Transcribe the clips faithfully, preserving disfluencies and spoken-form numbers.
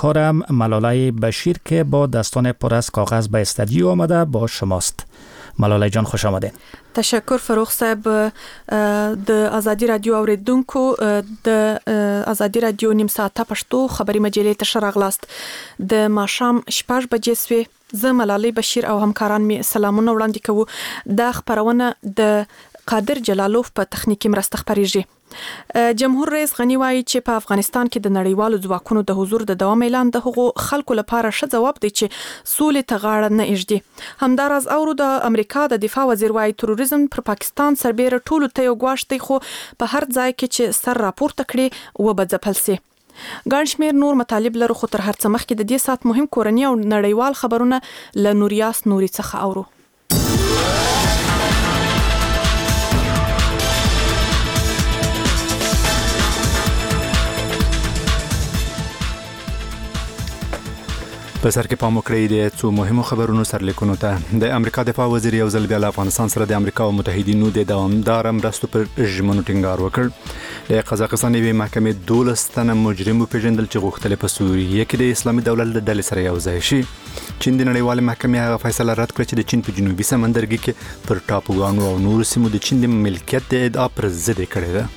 همکارم ملالای بشیر که با دستان پر از کاغذ به استودیو آمده با شماست. ملالای جان خوش آمدین. تشکر فروغ صاحب. د آزادی رادیو اوریدونکو د آزادی رادیو نیم ساعته پښتو خبري مجلې ته شراغلاست. د ماښام شپږ بجې سوې. زه ملالای بشیر او همکاران می سلامونه وړاندې کوو. دا خبرونه د قادر جلالوف په تخنیکی مرسته خبريږي. جمهور رئیس غنی وایي چې په افغانستان کې د نړیوالو ځواکونو د حضور د دوام اعلان د هغو خلکو لپاره ښه ځواب دی چې سولې ته غاړه نه ایږدي. همداراز اورو د امریکا د دفاع وزیر وایي تروریزم پر پاکستان سربېره ټولو ته یو ګواښ دی، خو په هر ځای کې چې سر راپورته کړي و به ځپل سي. ګڼ شمېر نور مطالب لرو، خو تر هر څه مخکې د دې ساعت مهم کورني او نړیوال خبرونه له نوریاس نوري څخه اورو. په سر کې پام وکړئ د څو مهمو خبرونو سرلیکونو ته. د امریکا دفاع وزیر یو ځل بیا له افغانستان سره د امریکا او متحدینو د دوامدار مرستو پر ژمنو ټینګار وکړ. د قزاقستان یوې محکمې دولس تنه مجرم وپېژندل چې غوښتل په سوریه کې د اسلامي دولت له ډلې سره یو ځای شي. چین د نړیوالې محکمې هغه فیصله رد کړه چې د چین په جنوبي سمندرګي کې پر ټاپوګانو او نورو سیمو د چین د ملکیت د ادعا پر ضد کړې ده.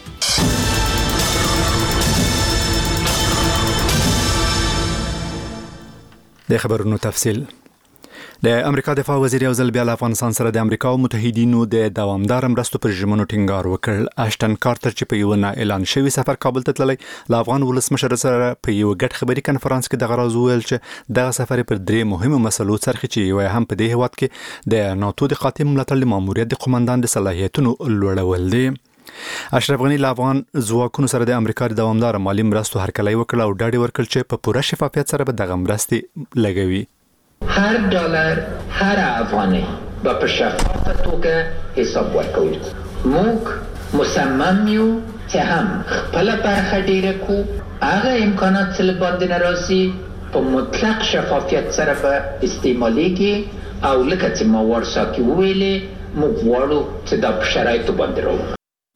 د خبرونو تفصیل. د امریکا دفاع وزیر یو ځل بیا له افغانستان سره د امریکا او متحدینو د دوامدار مرستو پر ژمنو ټینګار وکړ. اشتن کارتر چې په یو نه اعلان شوی سفر کابل ته تللی، له افغان ولسمشر سره په یو ګډ خبري کنفرانس کې دغه راز وویل چې دغه سفر پر درې مهمو مسلو څرخي چې یو هم په دې هیواد کې د ناتو د قاطع ملاتړ ماموریت د قومندان د صلاحیتونو لوړول دي. اشرف غنی له افغان ځواکونو سره د امریکا د دوامدار مالی مرستو هرکلی وکړ او ډاډ ورکړ چې په پوره شفافیت سره به دغه مرستې لګوي. هر ډالر هر افغاني به په شفافه توګه حساب ورکوي. موږ مصمم یو چې هم خپل برخه ډیره کو، هغه امکانات چې له باندې نه راځي په مطلق شفافیت سره به استعمالیږي او لکه چې ما ورسا کې وویلې موږ غواړو چې دا په شرایطو باندې راوړو.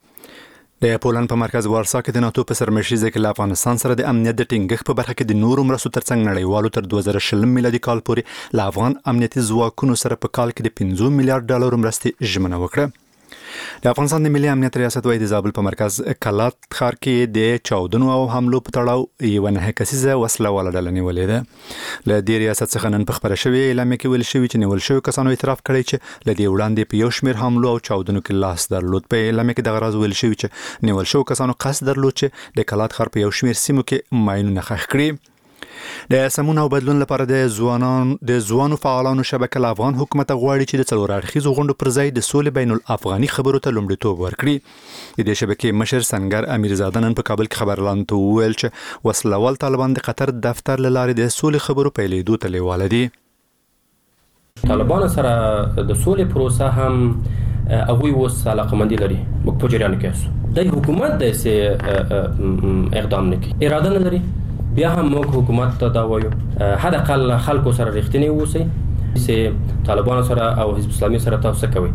د پولند په مرکز وارسا کې د ناتو په سرمشریزه کې له افغانستان سره د امنیت د ټینګښت په برخه کې د نورو مرستو ترڅنګ نړیوالو تر دوه زره شل میلادي کال پورې له افغان امنیتي ځواکونو سره په کال کې د پنځه میلیارډ ډالر مرستې ژمنه وکړه. د افغانستان د ملي امنیت ریاست وايي د زابل په مرکز کلات ښار کې د چاودنو او حملو په تړاو یو نه کسیزه وسله والا ډله نیولې ده. له دې ریاست څخه نن په خبره شوې اعلامیه کې ویل شوی چې نیول شوی کسانو اعتراف کړی چې له دې وړاندې په یو شمېر حملو او چاودنو کې لاس درلود. په اعلامیه کې دغه راز ویل شوی چې نیول شوی کسانو قصد درلود چې د کلات ښار په یو شمېر سیمو کې ماینونه ښخ کړي. د سمون او بدلون لپاره د ځوانانو د ځوانو فعالانو شبکه له افغان حکومت غواړي چې د څلور اړخیزو غونډو پر ځای د سولې بین الافغاني خبرو ته لومړیتوب ورکړي. د دې شبکې مشر سنگر امیرزاده نن په کابل کې خبرلاندو ته وویل چې وسلوال طالبان د قطر دفتر له لارې د سولې خبرو پیلېدو ته لیواله دي. طالبان سره د سولې پروسه هم هغوی اوس علاقمندي لري. موږ په جریان کې یو د حکومت د سه اقدام نه کوي، اراده نه لري. بیا هم موږ حکومت ته دا وایو حداقل خلکو سره رښتینی اوسئ چې طالبان سره او حزب اسلامي سره تاسو کوي.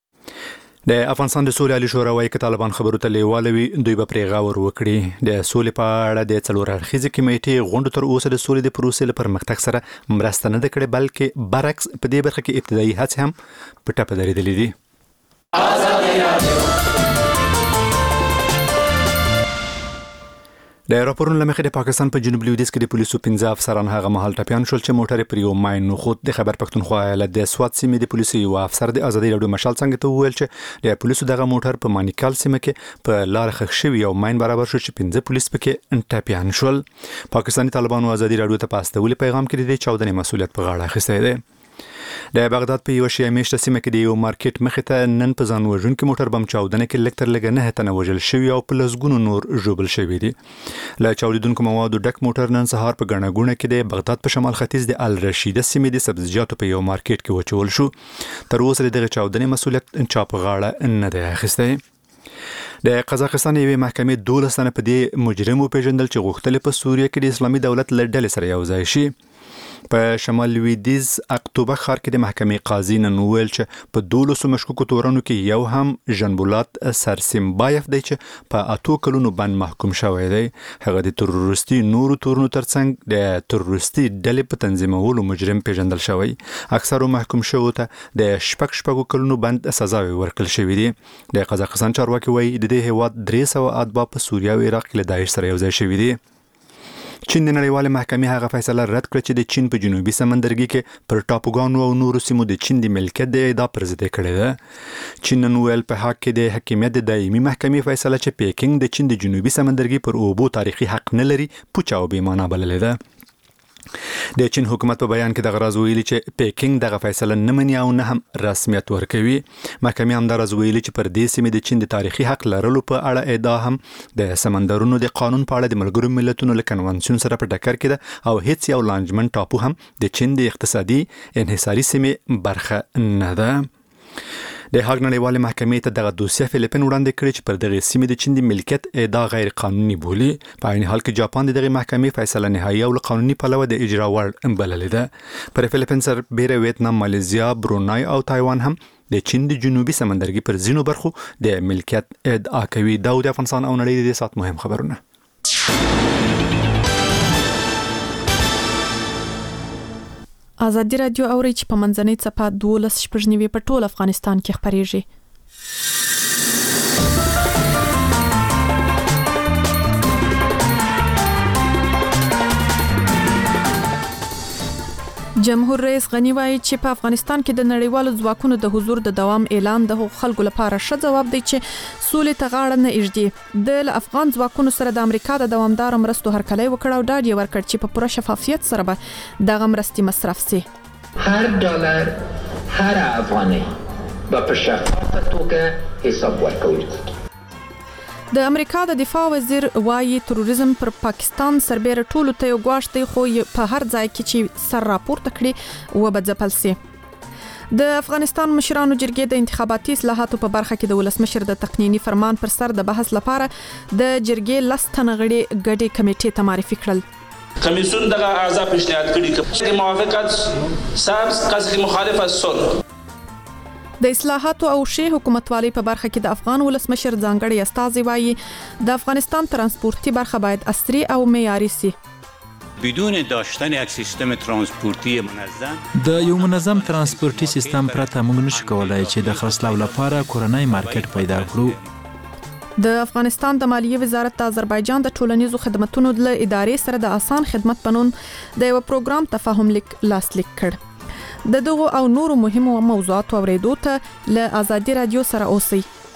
د افغانستان د سولې عالی شورا وايي چې طالبان خبرو ته لیواله وي دوی به پرې غور وکړي. د سولې په اړه د څلور اړخیزې کمیټې غونډو تر اوسه د سولې د پروسې لپاره پرمختګ سره مرسته نه ده کړې، بلکې برعکس په دې برخه کې ابتدایي هڅې هم په ټپه درېدلې دي. د راپورونو لمخې د پاکستان په جنوب لویدیځ کې د پولیسو پنځه افسران هغه مهال ټپیان شول چې موټر پر یو ماین خود. د خبر پښتونخوا ایالت د سوات سیمې د پولیسو یو افسر د ازادي راډیو مشال څنګه ته وویل چې د پولیسو دغه موټر په مانیکال سیمه کې په لار خښ شوی یو ماین برابر شو چې پنځه پولیس پکې ټپیان شول. پاکستاني طالبانو ازادي راډیو ته په استولي پیغام کې د دې چاودنې مسؤلیت په غاړه اخیستی دی. د بغداد په یو شیعه میشته سیمه کې د یو مارکیټ مخې ته نن په ځان وژونکي موټر بم چاودنه کې لږ تر لږه نه تنه وژل شوي او په لسګونو نور ژوبل شوي دي. له چاودېدونکو موادو ډک موټر نن سهار په ګڼه ګوڼه کې د بغداد په شمال ختیځ د الرشیده سیمې د سبزیجاتو په یو مارکیټ کې وچول شو. تر اوسه د دغه چاودنې مسؤلیت چا په غاړه نه دی اخیستی. د قزاقستان یوې محکمې دولس تنه په دې مجرم وپېژندل چې غوښتل په سوریه کې د اسلامي دولت له ډلې سره یو ځای شي. په شمال لویدیز اکتوبر ښار کې د محکمې قاضي نن وویل چې په دولسو مشکوکو تورنو کې یو هم ژنبولات سرسیمبایف دی چې په اتو کلونو باندې محکوم شوی دی. هغه د تروریستي نورو تورنو ترڅنګ د تروریستي ډلې په تنظیمولو مجرم پیژندل شوی. اکثرو محکوم شوو ته د شپږ شپږو کلونو باندې سزاوي ورکړل شوې دي. د قزاقستان چارواکي وایي د دې هیواد درې سوه اتباع په سوریه او عراق کې له داعش سره یوځای شوي دي. چین د نړیوالې محکمې هغه فیصله رد کړه چې د چین په جنوبي سمندرګي کې پر ټاپوګانو او نورو سیمو د چین د ملکیت د ادعا پر ضد کړې ده. چین نن ویل په حق کې د حکمیت د دایمي محکمې فیصله چې پیکینګ د چین د جنوبي سمندرګي پر اوبو تاریخي حق نه لري پوچه او بې معنا بللې ده. د چین حکومت په بیان کې د غراز ویلي چې پیکینګ دغه فیصله نه مني او نه هم رسمیت ورکوي. محکمې هم د غراز ویلي چې پر دې سیمې د چین د تاریخي حق لرلو په اړه ادعا هم د سمندرونو د قانون په اړه د ملګرو ملتونو له کنونسیون سره په ټکر کې ده او هیڅ یو لانجمن ټاپو هم د چین د اقتصادي انحصاري سیمې برخه نه ده. د هاګ نړیوالې محکمې ته دغه دوسیه فلیپین وړاندې کړې چې پر دغه سیمې د چین د ملکیت ادعا غیر قانوني بولي. په عین حال کې جاپان د دغه محکمې فیصله نهایي او قانوني پلوه د اجرا وړ بللې ده. پر فلیپین سربېره ویتنام، مالیزیا، برونای او تایوان هم د چین د جنوبي سمندرګي پر ځینو برخو د ملکیت ادعا کوي. دا د افغانستان او نړۍ د سات مهم خبرونه. ازادي رادیو اوري چې په منځنۍ څپه دولس شپږ نیوي په ټول افغانستان کې خبريږي. جمهور رئیس غنی وایي چې په افغانستان کې د نړیوالو ځواکونو د حضور د دوام اعلان د خلکو لپاره ښه ځواب دی چې سولې ته غاړه نه ایږدي. د افغان ځواکونو سره د امریکا د دوامدار مرستو هرکلی وکړ او ډاډ یې ورکړ چې په پوره شفافیت سره به دغه مرستې مصرف سي. هر ډالر هر افغانۍ به په شفافه توګه حساب ورکول کیږي. د امریکا د دفاع وزیر وایي تروریزم پر پاکستان سربېره ټولو ته یو ګواښ دی خو په هر ځای کې چې سر راپورته کړي و به ځپل سي. د افغانستان مشرانو جرګې د انتخاباتي اصلاحاتو په برخه کې د ولسمشر د تقنینی فرمان پر سر د بحث لپاره د جرګې لس تنه غړي ګډې کمیټې ته معرفي کړل. کمیسیون دغه اعضا پیشنهاد کړي چې موافقت سبز قصد مخالف از صلح. د اصلاحاتو او شی حکومتوالي په برخه کې د افغان ولسمشر ځانګړي استازي وایي د افغانستان ترانسپورتي برخه باید عصري او معیاري سي. بدون داشتن یک سیستم ترانسپورتی منظم د یو منظم ترانسپورتي سیستم پرته موږ نشو کولای چې د خرڅلاو لپاره کورنۍ مارکیټ پیدا کړو. د افغانستان د مالیې وزارت د آذربایجان د ټولنیزو خدماتو له ادارې سره د آسان خدمت پنون د یو پروګرام تفاهم لیک لاسلیک کړ. د دغو او نورو مهمو موضوعاتو اوریدو ته له ازادي رادیو سره اوسئ.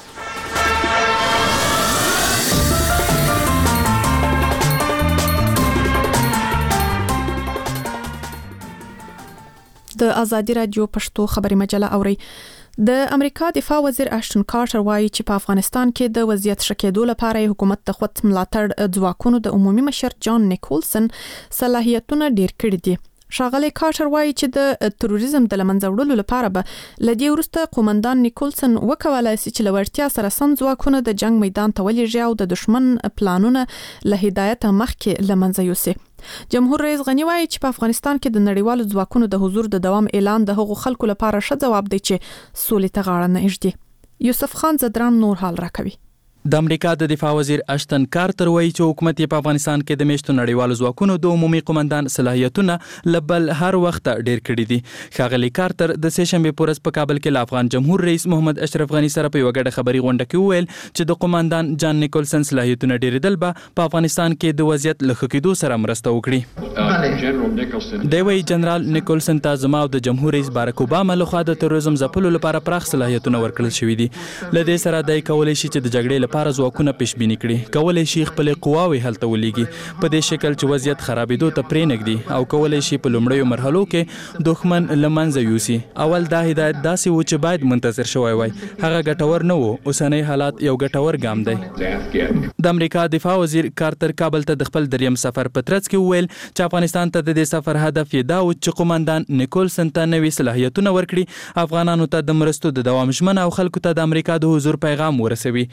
د ازادي رادیو پښتو خبري مجله اوري. د امریکا دفاع وزیر اشټن کارټر وایي چې په افغانستان کې د وضعیت ښه کېدو لپاره حکومت د خود ملاتړ ځواکونو د عمومي مشر جان نیکولسن صلاحیتونه ډیر کړي دي. ښاغلی کارټر وایي چې د تروریزم د لمنځه وړلو لپاره به لدی ورسته قومندان نیکولسن وکولای شي چې لوړتیا سره سم ځواکونه د جنگ میدان ته ولېږي او د دشمن پلانونه له هدایت مخکې لمنځه یوسي. جمهور رئیس غنی وایي چې په افغانستان کې د نړیوالو ځواکونو د حضور د دوام اعلان د هغو خلکو لپاره ښه ځواب دی چې سولې ته غاړه نه ایږدي. یوسف خان زدران نور حال راکوي. د امریکا د دفاع وزیر اشتن کارتر وایي چې حکومت په افغانستان کې د میشتو نړیوالو ځواکونو د عمومي قومندان صلاحیتونه لبل هر وخت ډیر کړي دي. ښاغلی کارتر د سه شنبه پورز په کابل کې ل افغان جمهور رئیس محمد اشرف غنی سره په یو ګډه خبري غونډه کې وویل چې د قومندان جان نیکولسن صلاحیتونه ډیرېدل به په افغانستان کې د وضعیت له ښه کېدو سره مرسته وکړي. دی وایي جنرال نیکولسن ته زما او د جمهور رئیس بارک اوباما لخوا د تروریزم ځپلو لپاره پراخ صلاحیتونه ورکړل شوي دي. له دې سره دی کولی شي چې د جګړې لپاره ځواکونه پیش بینی کړي، کولی شي خپل قواوې هلته ولېږي په دې شکل چې وضعیت خرابېدو ته پرې نږدي او کولی شي په لومړیو مرحلو کې دښمن له منځه یوسي. اول دا هدایت داسې و چې باید منتظر شوی وای، هغه ګټور نه و. اوسنی حالات یو ګټور ګام دی. د امریکا دفاع وزیر کارتر کابل ته د خپل دریم سفر په ترڅ کې وویل چې افغانستان ته د دې سفر هدف یې دا و چې قومندان نیکولسن ته نوي صلاحیتونه ورکړي، افغانانو ته د مرستو د دوام ژمنه او خلکو ته د امریکا د حضور پیغام ورسوي. نړیوال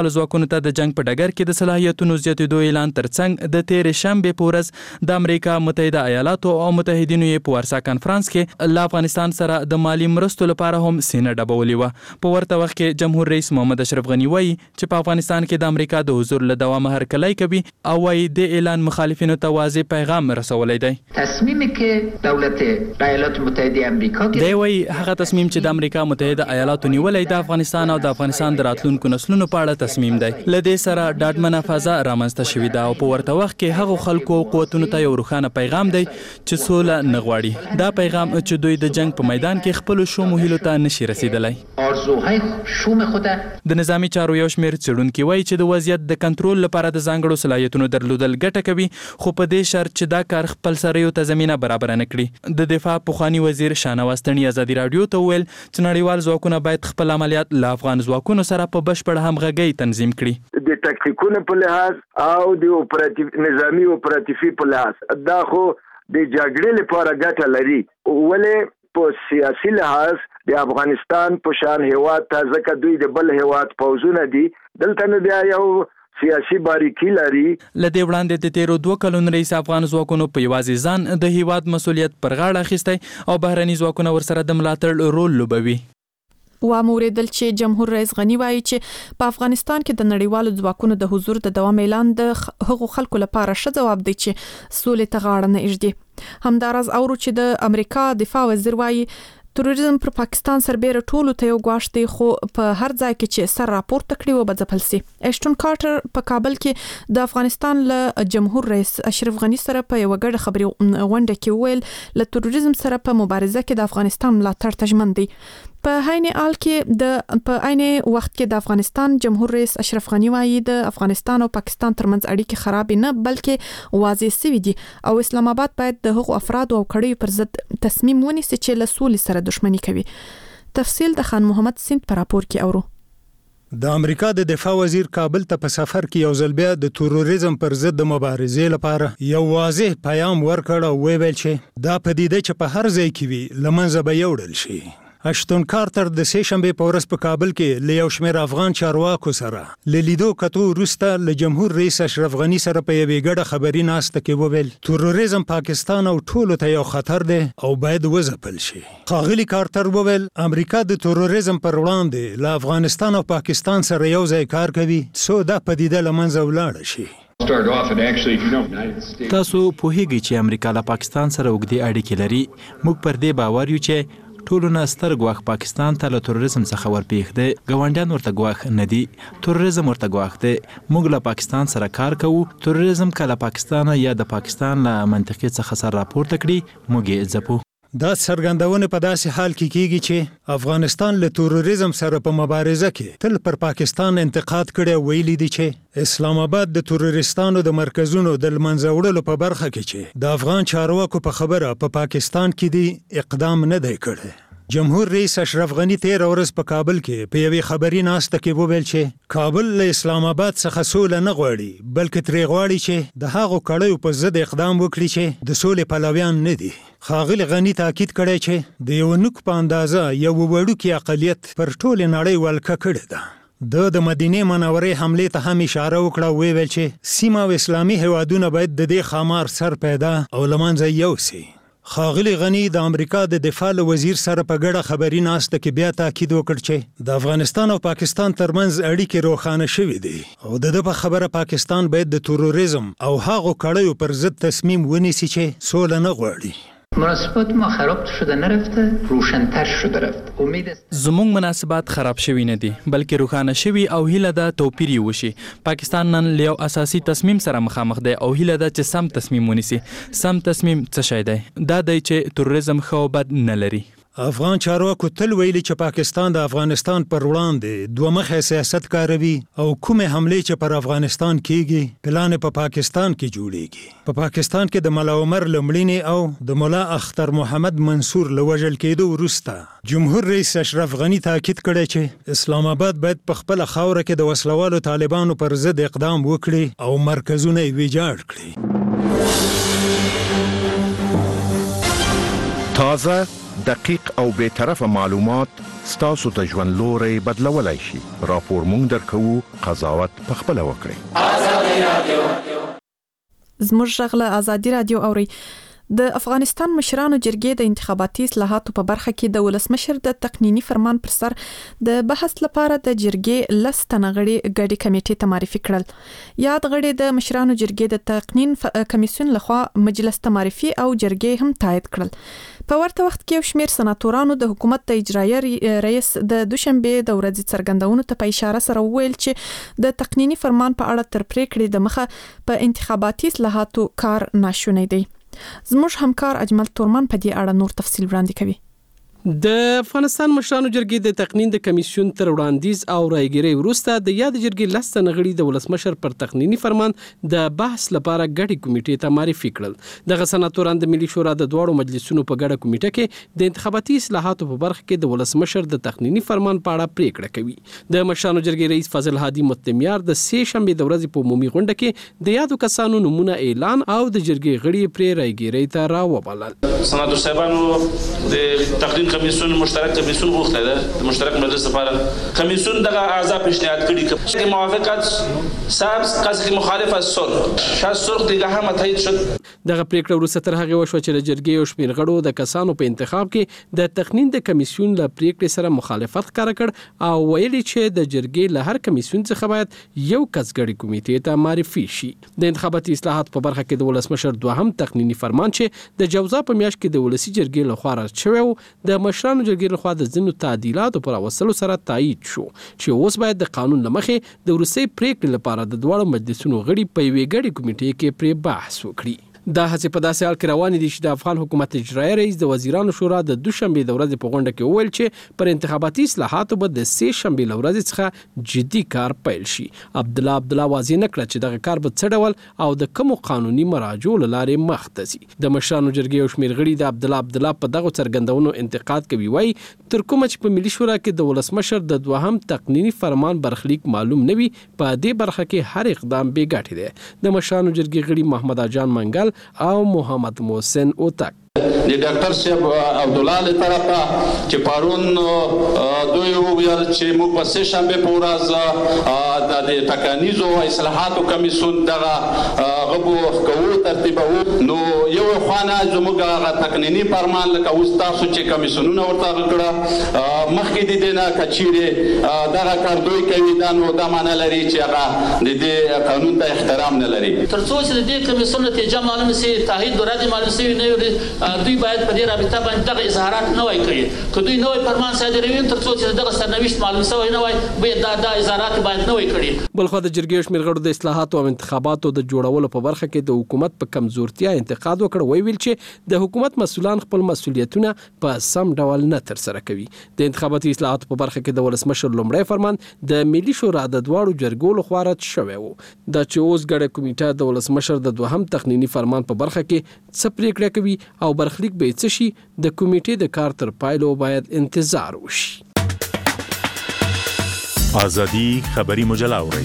نړیوالو ځواکونو ته د جنگ په ډګر کې د صلاحیتونو زیاتېدو اعلان ترڅنګ د تېرې شنبې په ورځ د امریکا متحده ایالاتو او متحدینو یې په ورسا کانفرنس کې له افغانستان سره د مالی مرستو لپاره هم سینه ډبولې وه. په ورته وخت کې جمهور رئیس محمد اشرف غني وایي چې په افغانستان کې د امریکا د حضور له دوامه هرکلی کوي او وایي د اعلان مخالفینو ته واضح پیغام رسولی دی. تصمیمی که دولت ایالات متحده امریکا دی وایي هغه تصمیم چې د امریکا متحده ایالاتو نیولی د افغانستان او د افغانستان د راتلونکو نسلونو په اړه تصمیم دی. له دې سره ډاډمنه فضا رامنځته شوې ده او په ورته وخت کې هغو خلکو او قوتونو ته یو روښانه پیغام دی چې سوله نه غواړي. دا پیغام چې دوی د جنگ په میدان کې خپلو شومو هیلو ته نشي رسیدلی. آرزوهای شوم خود د نظامی چارو یو شمېر څېړونکي وایي چې د وضعیت د کنټرول لپاره د ځانګړو صلاحیتونو درلودل ګټه کوي، خو په دې شرط چې دا کار خپل سریو ته زمینه برابره نه کړي. د دفاع پخوانی وزیر شاهنواز تڼي ازادي راډیو ته وویل چې نړیوال ځواکونه باید خپل عملیات له افغان ځواکونو سره په بشپړ همغږۍ تنظیم کړي. د تکتیکونو په لحاظ او د اپراتیف نظامی اپراتیفي په لحاظ دا خو د جګړې لپاره ګټه لري، ولې په سیاسي لحاظ د افغانستان په شان هیواد ته ځکه دوی د بل هیواد پوځونه دي، دلته نه بیا یو سیاسي باریکي لري. لدې وړاندې د تیرو دوه کلونو رئیس افغان ځواکونو په یوازې ځان د هیواد مسؤلیت پر غاړه اخیستی او بهرني ځواکونه ورسره د ملاتړ رول لوبوي. و موریدل چې جمهور رئیس غني وایي چې په افغانستان کې د نړیوالو ځواکونو د حضور د دوام اعلان د هغو خلکو لپاره ښه ځواب دی چې سولې ته غاړه نه ایږدي. همداراز اورو چې د امریکا دفاع وزیر وایي تروریزم پر پاکستان سربېره ټولو ته یو ګواښ دی، خو په هر ځای کې چې سر راپورته کړي و به ځپل سي. اشټون کارټر په کابل کې د افغانستان له جمهور رئیس اشرف غني سره په یو ګډه خبري غونډه کې ویل له تروریزم سره په مبارزه کې د افغانستان ملاتړ ته ژمن دی. په عین حال کې د په عین وخت کې د افغانستان جمهور رئیس اشرف غني وایي د افغانستان او پاکستان ترمنځ اړیکې خراب نه بلکې واضح سوي دي او اسلام آباد باید د هغو افراد او کړیو پر ضد تصمیم ونیسي چې له سولې سره دښمنی کوي. تفصیل د خان محمد سیند په راپور کې اورو. د امریکا د دفاع وزیر کابل ته په سفر کې یو ځل بیا د تروریزم پر ضد د مبارزې لپاره یو واضح پیغام ورکړ او ویل چې دا پدیده چې په هر ځای کې وي لمنځه به یوړل شي. اشتون کارتر د سه شنبه په ورځ په کابل کې له یو شمېر افغان چارواکو سره له لیدو کتو وروسته له جمهور رئیس اشرف غني سره په یوې ګډه خبري ناسته کې وویل تروریزم پاکستان او ټولو ته یو خطر دی او باید وځپل شي. ښاغلي کارتر وویل امریکا د تروریزم پر وړاندې له افغانستان او پاکستان سره یو ځای کار کوي څو دا پدیده له منځه ولاړه شي. تاسو پوهیږئ چې امریکا له پاکستان سره اوږدې اړیکې لري. موږ پر دې باور یو چې ټولو نه ستر ګواښ پاکستان ته له تروریزم څخه ورپېښ دی. ګاونډیان ورته ګواښ نه دي، تروریزم ورته ګواښ دی. موږ له پاکستان سره کار کوو. تروریزم که له پاکستان یا د پاکستان له منطقې څخه سر راپورته کړي موږ یې ځپو. دا څرګندونه په داسې حال کې کیږي چې افغانستان له تروریزم سره په مبارزه کې تل پر پاکستان انتقاد کړي، ویلي دي چې اسلام آباد د تروریستانو د مرکزونو د لمنځه وړلو په برخه کې چې د افغان چارواکو په خبره په پاکستان کې دی اقدام نه دی کړی. جمهور رئیس اشرف غني تیر ورځ په کابل کې په یوې خبري ناسته کې وویل چې کابل له اسلام آباد څخه سوله نه غواړي بلکې ترې غواړي چې د هغو کړیو په ضد اقدام وکړي چې د سولې پلویان نه دي. ښاغلي غني تاکید کړی چې د یو نوک په اندازه یو وړوکی اقلیت پر ټولې نړۍ ولکه کړې ده. د د مدینې منورې حملې ته هم اشاره وکړه، ویل چې سیمه او اسلامي هیوادونه باید د دې خامار سر پیدا او له منځه یوسي. ښاغلي غني د امریکا د دفاع وزیر سره په ګډه خبري ناسته کې بیا تاکید وکړ چې د افغانستان او پاکستان ترمنځ اړیکې روښانه شوې دي او د دې په خبره پاکستان باید د تروریزم او هغو کړیو پر ضد تصمیم ونیسي چې سوله نه غواړي. مناسبات ما خراب شده نرفته، روشن‌تر شده رفته. امید است زموږ مناسبات خراب شوي نه دي بلکې روښانه شوي او هیله ده توپیر وشي. پاکستان نن له یو اساسي تصمیم سره مخامخ دی او هیله ده چې سم تصمیم ونیسي. سم تصمیم څه شی دی؟ دا دی چې تروریزم ښه او بد نه لري. افغان چارواکو تل ویلي چې پاکستان د افغانستان پر وړاندې دوه مخه سیاست کاروي او کومه حملې چې پر افغانستان کیږي پلان په پاکستان کې جوړیږي. په پاکستان کې د ملا عمر لمړینې او د مولا اختر محمد منصور لوجل کېدو وروسته جمهور رئیس اشرف غني تاکید کړی چې اسلام آباد باید په خپل خاوره کې د وسلوالو طالبانو پر ضد اقدام وکړي او مرکزونه یې ویجاړ کړي. تازه، دقیق او بی‌طرف معلومات ستاسو ته ژوند لوري بدلولای شي. راپور مونږ درکوو، قضاوت پخپله وکړئ. زموږ غږ له ازادي رادیو اوري. د افغانستان مشرانو جرګې د انتخاباتي اصلاحاتو په برخه کې د ولسمشر د تقنینی فرمان پر سر د بحث لپاره د جرګې لس تنه غړي ګډي کمیټې ته معرفي کړل. یاد غړي د مشرانو جرګې د تقنین کمیسیون لخوا مجلس ته معرفي او جرګې هم تایید کړل. په ورته وخت کې یو شمېر سناتورانو د حکومت د اجرایي رئیس د دوشنبه د ورځې څرګندونو ته په اشاره سره وویل چې د تقنینی فرمان په اړه تر پریکړې د مخه په انتخاباتي اصلاحاتو کار ناشونی دی. زموږ همکار اجمل تورمان په دې اړه نور تفصیل وړاندې کوي. د افغانستان مشرانو جرګې د تقنین د کمیسیون تر وړاندیز او رایګیرۍ وروسته د یاد جرګې لس تنه غړي د ولسمشر پر تقنینی فرمان د بحث لپاره ګډي کمیټې ته معرفي کړل. دغه سناتوران د ملي شورا د دواړو مجلسونو په ګډه کمیټه کې د انتخاباتي اصلاحاتو په برخه کې د ولسمشر د تقنینی فرمان په اړه پریکړه کوي. د مشرانو جرګې رئیس فاضل هادي متمیار د سې شنبه د ورځې په عمومي غونډه کې د یادو کسانو نمونه اعلان او د جرګې غړي پر رایګیرۍ ته راوبلل. سناتور صاحبانو د تقنین کمیسیون مشترک کمیسیون غوښته ده، مشترک مجلس لپاره کمیسیون دغه اعضا پیشنهاد کړي که موافقت سبز کسی که مخالف از سرخ شاید سرخ دیگه هم تایید شد. دغه پریکړه وروسته تر هغه وشوه چې د جرګې یو شمېر غړو د کسانو په انتخاب کې د تقنین د کمیسیون له پریکړې سره مخالفت ښکاره کړ او ویلي چې د جرګې له هر کمیسیون څخه باید یو کس ګډي کمیټې ته معرفي شي. د انتخاباتي اصلاحاتو په برخه کې د ولسمشر دوهم تقنینی فرمان چې د جوزا په میاشت کې د ولسی جرګې لخوا رد شوی و د مشرانو جرګې لخوا د ځینو تعدیلاتو پر راوستلو سره تایید شو چې اوس باید د قانون له مخې د وروستۍ پریکړې لپاره د دواړو مجلسونو غړي په یوې ګډې کمیټې کې پرې بحث وکړي. دا هڅې په داسې حال کې روانې دي چې د افغان حکومت اجرایي رئیس د وزیرانو شورا د دوشنبه د ورځې په غونډه کې وویل چې پر انتخاباتي اصلاحاتو به د سې شنبه له ورځې څخه جدي کار پیل شي. عبدالله عبدالله واضح نه کړه چې دغه کار به څه ډول او د کومو قانوني مراجعو له لارې مخ ته ځي. د مشرانو جرګې یو شمېر غړي د عبدالله عبدالله په دغو څرګندونو انتقاد کوي. وایي تر کومه چې په ملي شورا کې د ولسمشر د دوهم تقنینی فرمان برخلیک معلوم نه وي، په دې برخه کې هر اقدام بې ګټې دی. د مشرانو جرګې غړي محمد جان منګل او محمد محسن اوتک د ډاکټر صاحب عبدالله له طرفه چې پرون دوی وویل چې موږ په سه شنبه په ورځ د ټاکنیزو اصلاحاتو کمیسیون دغه غبو کوو ترتیبوو، نو یو خوانه زموږ هغه تقنینی فرمان لکه اوس تاسو چې کمیسیونونه ورته کړه مخکې د دې نه کچیرې دغه کار دوی کوي، دا نو دا معنی لري چې هغه د دې قانون ته احترام نه لري. تر څو چې د دې کمیسیون نتیجه معلومه سي، تایید ورته معلومه سي نه وي، دوی باید په دې رابطه باندې دغه اظهارات نه وای کړي. که دوی نوې فرمان صادروي تر څو چې دغه سرنوشت معلوم شوی نه وای، به دا د اظهارات باید نه وای کړي. بلخو د جرګې شمېر غړو د اصلاحاتو او انتخاباتو د جوړولو په برخه کې د حکومت په کمزورتیا انتقاد وکړ. وی ویل چې د حکومت مسؤلان خپل مسؤلیتونه په سم ډول نه ترسره کوي. د انتخاباتي اصلاحاتو په برخه کې د ولسمشر لومړی فرمان د ملي شورا د دواړو جرګو لخوا رد شوی و. دا چې اوس ګډه کمیټه د ولسمشر د دوهم تقنینی فرمان په برخه کې څه پریکړه کوي او برخلیک به څه شي، د کمیټې د کار تر پایلو باید انتظار وشي. ازادي خبري مجله اوري.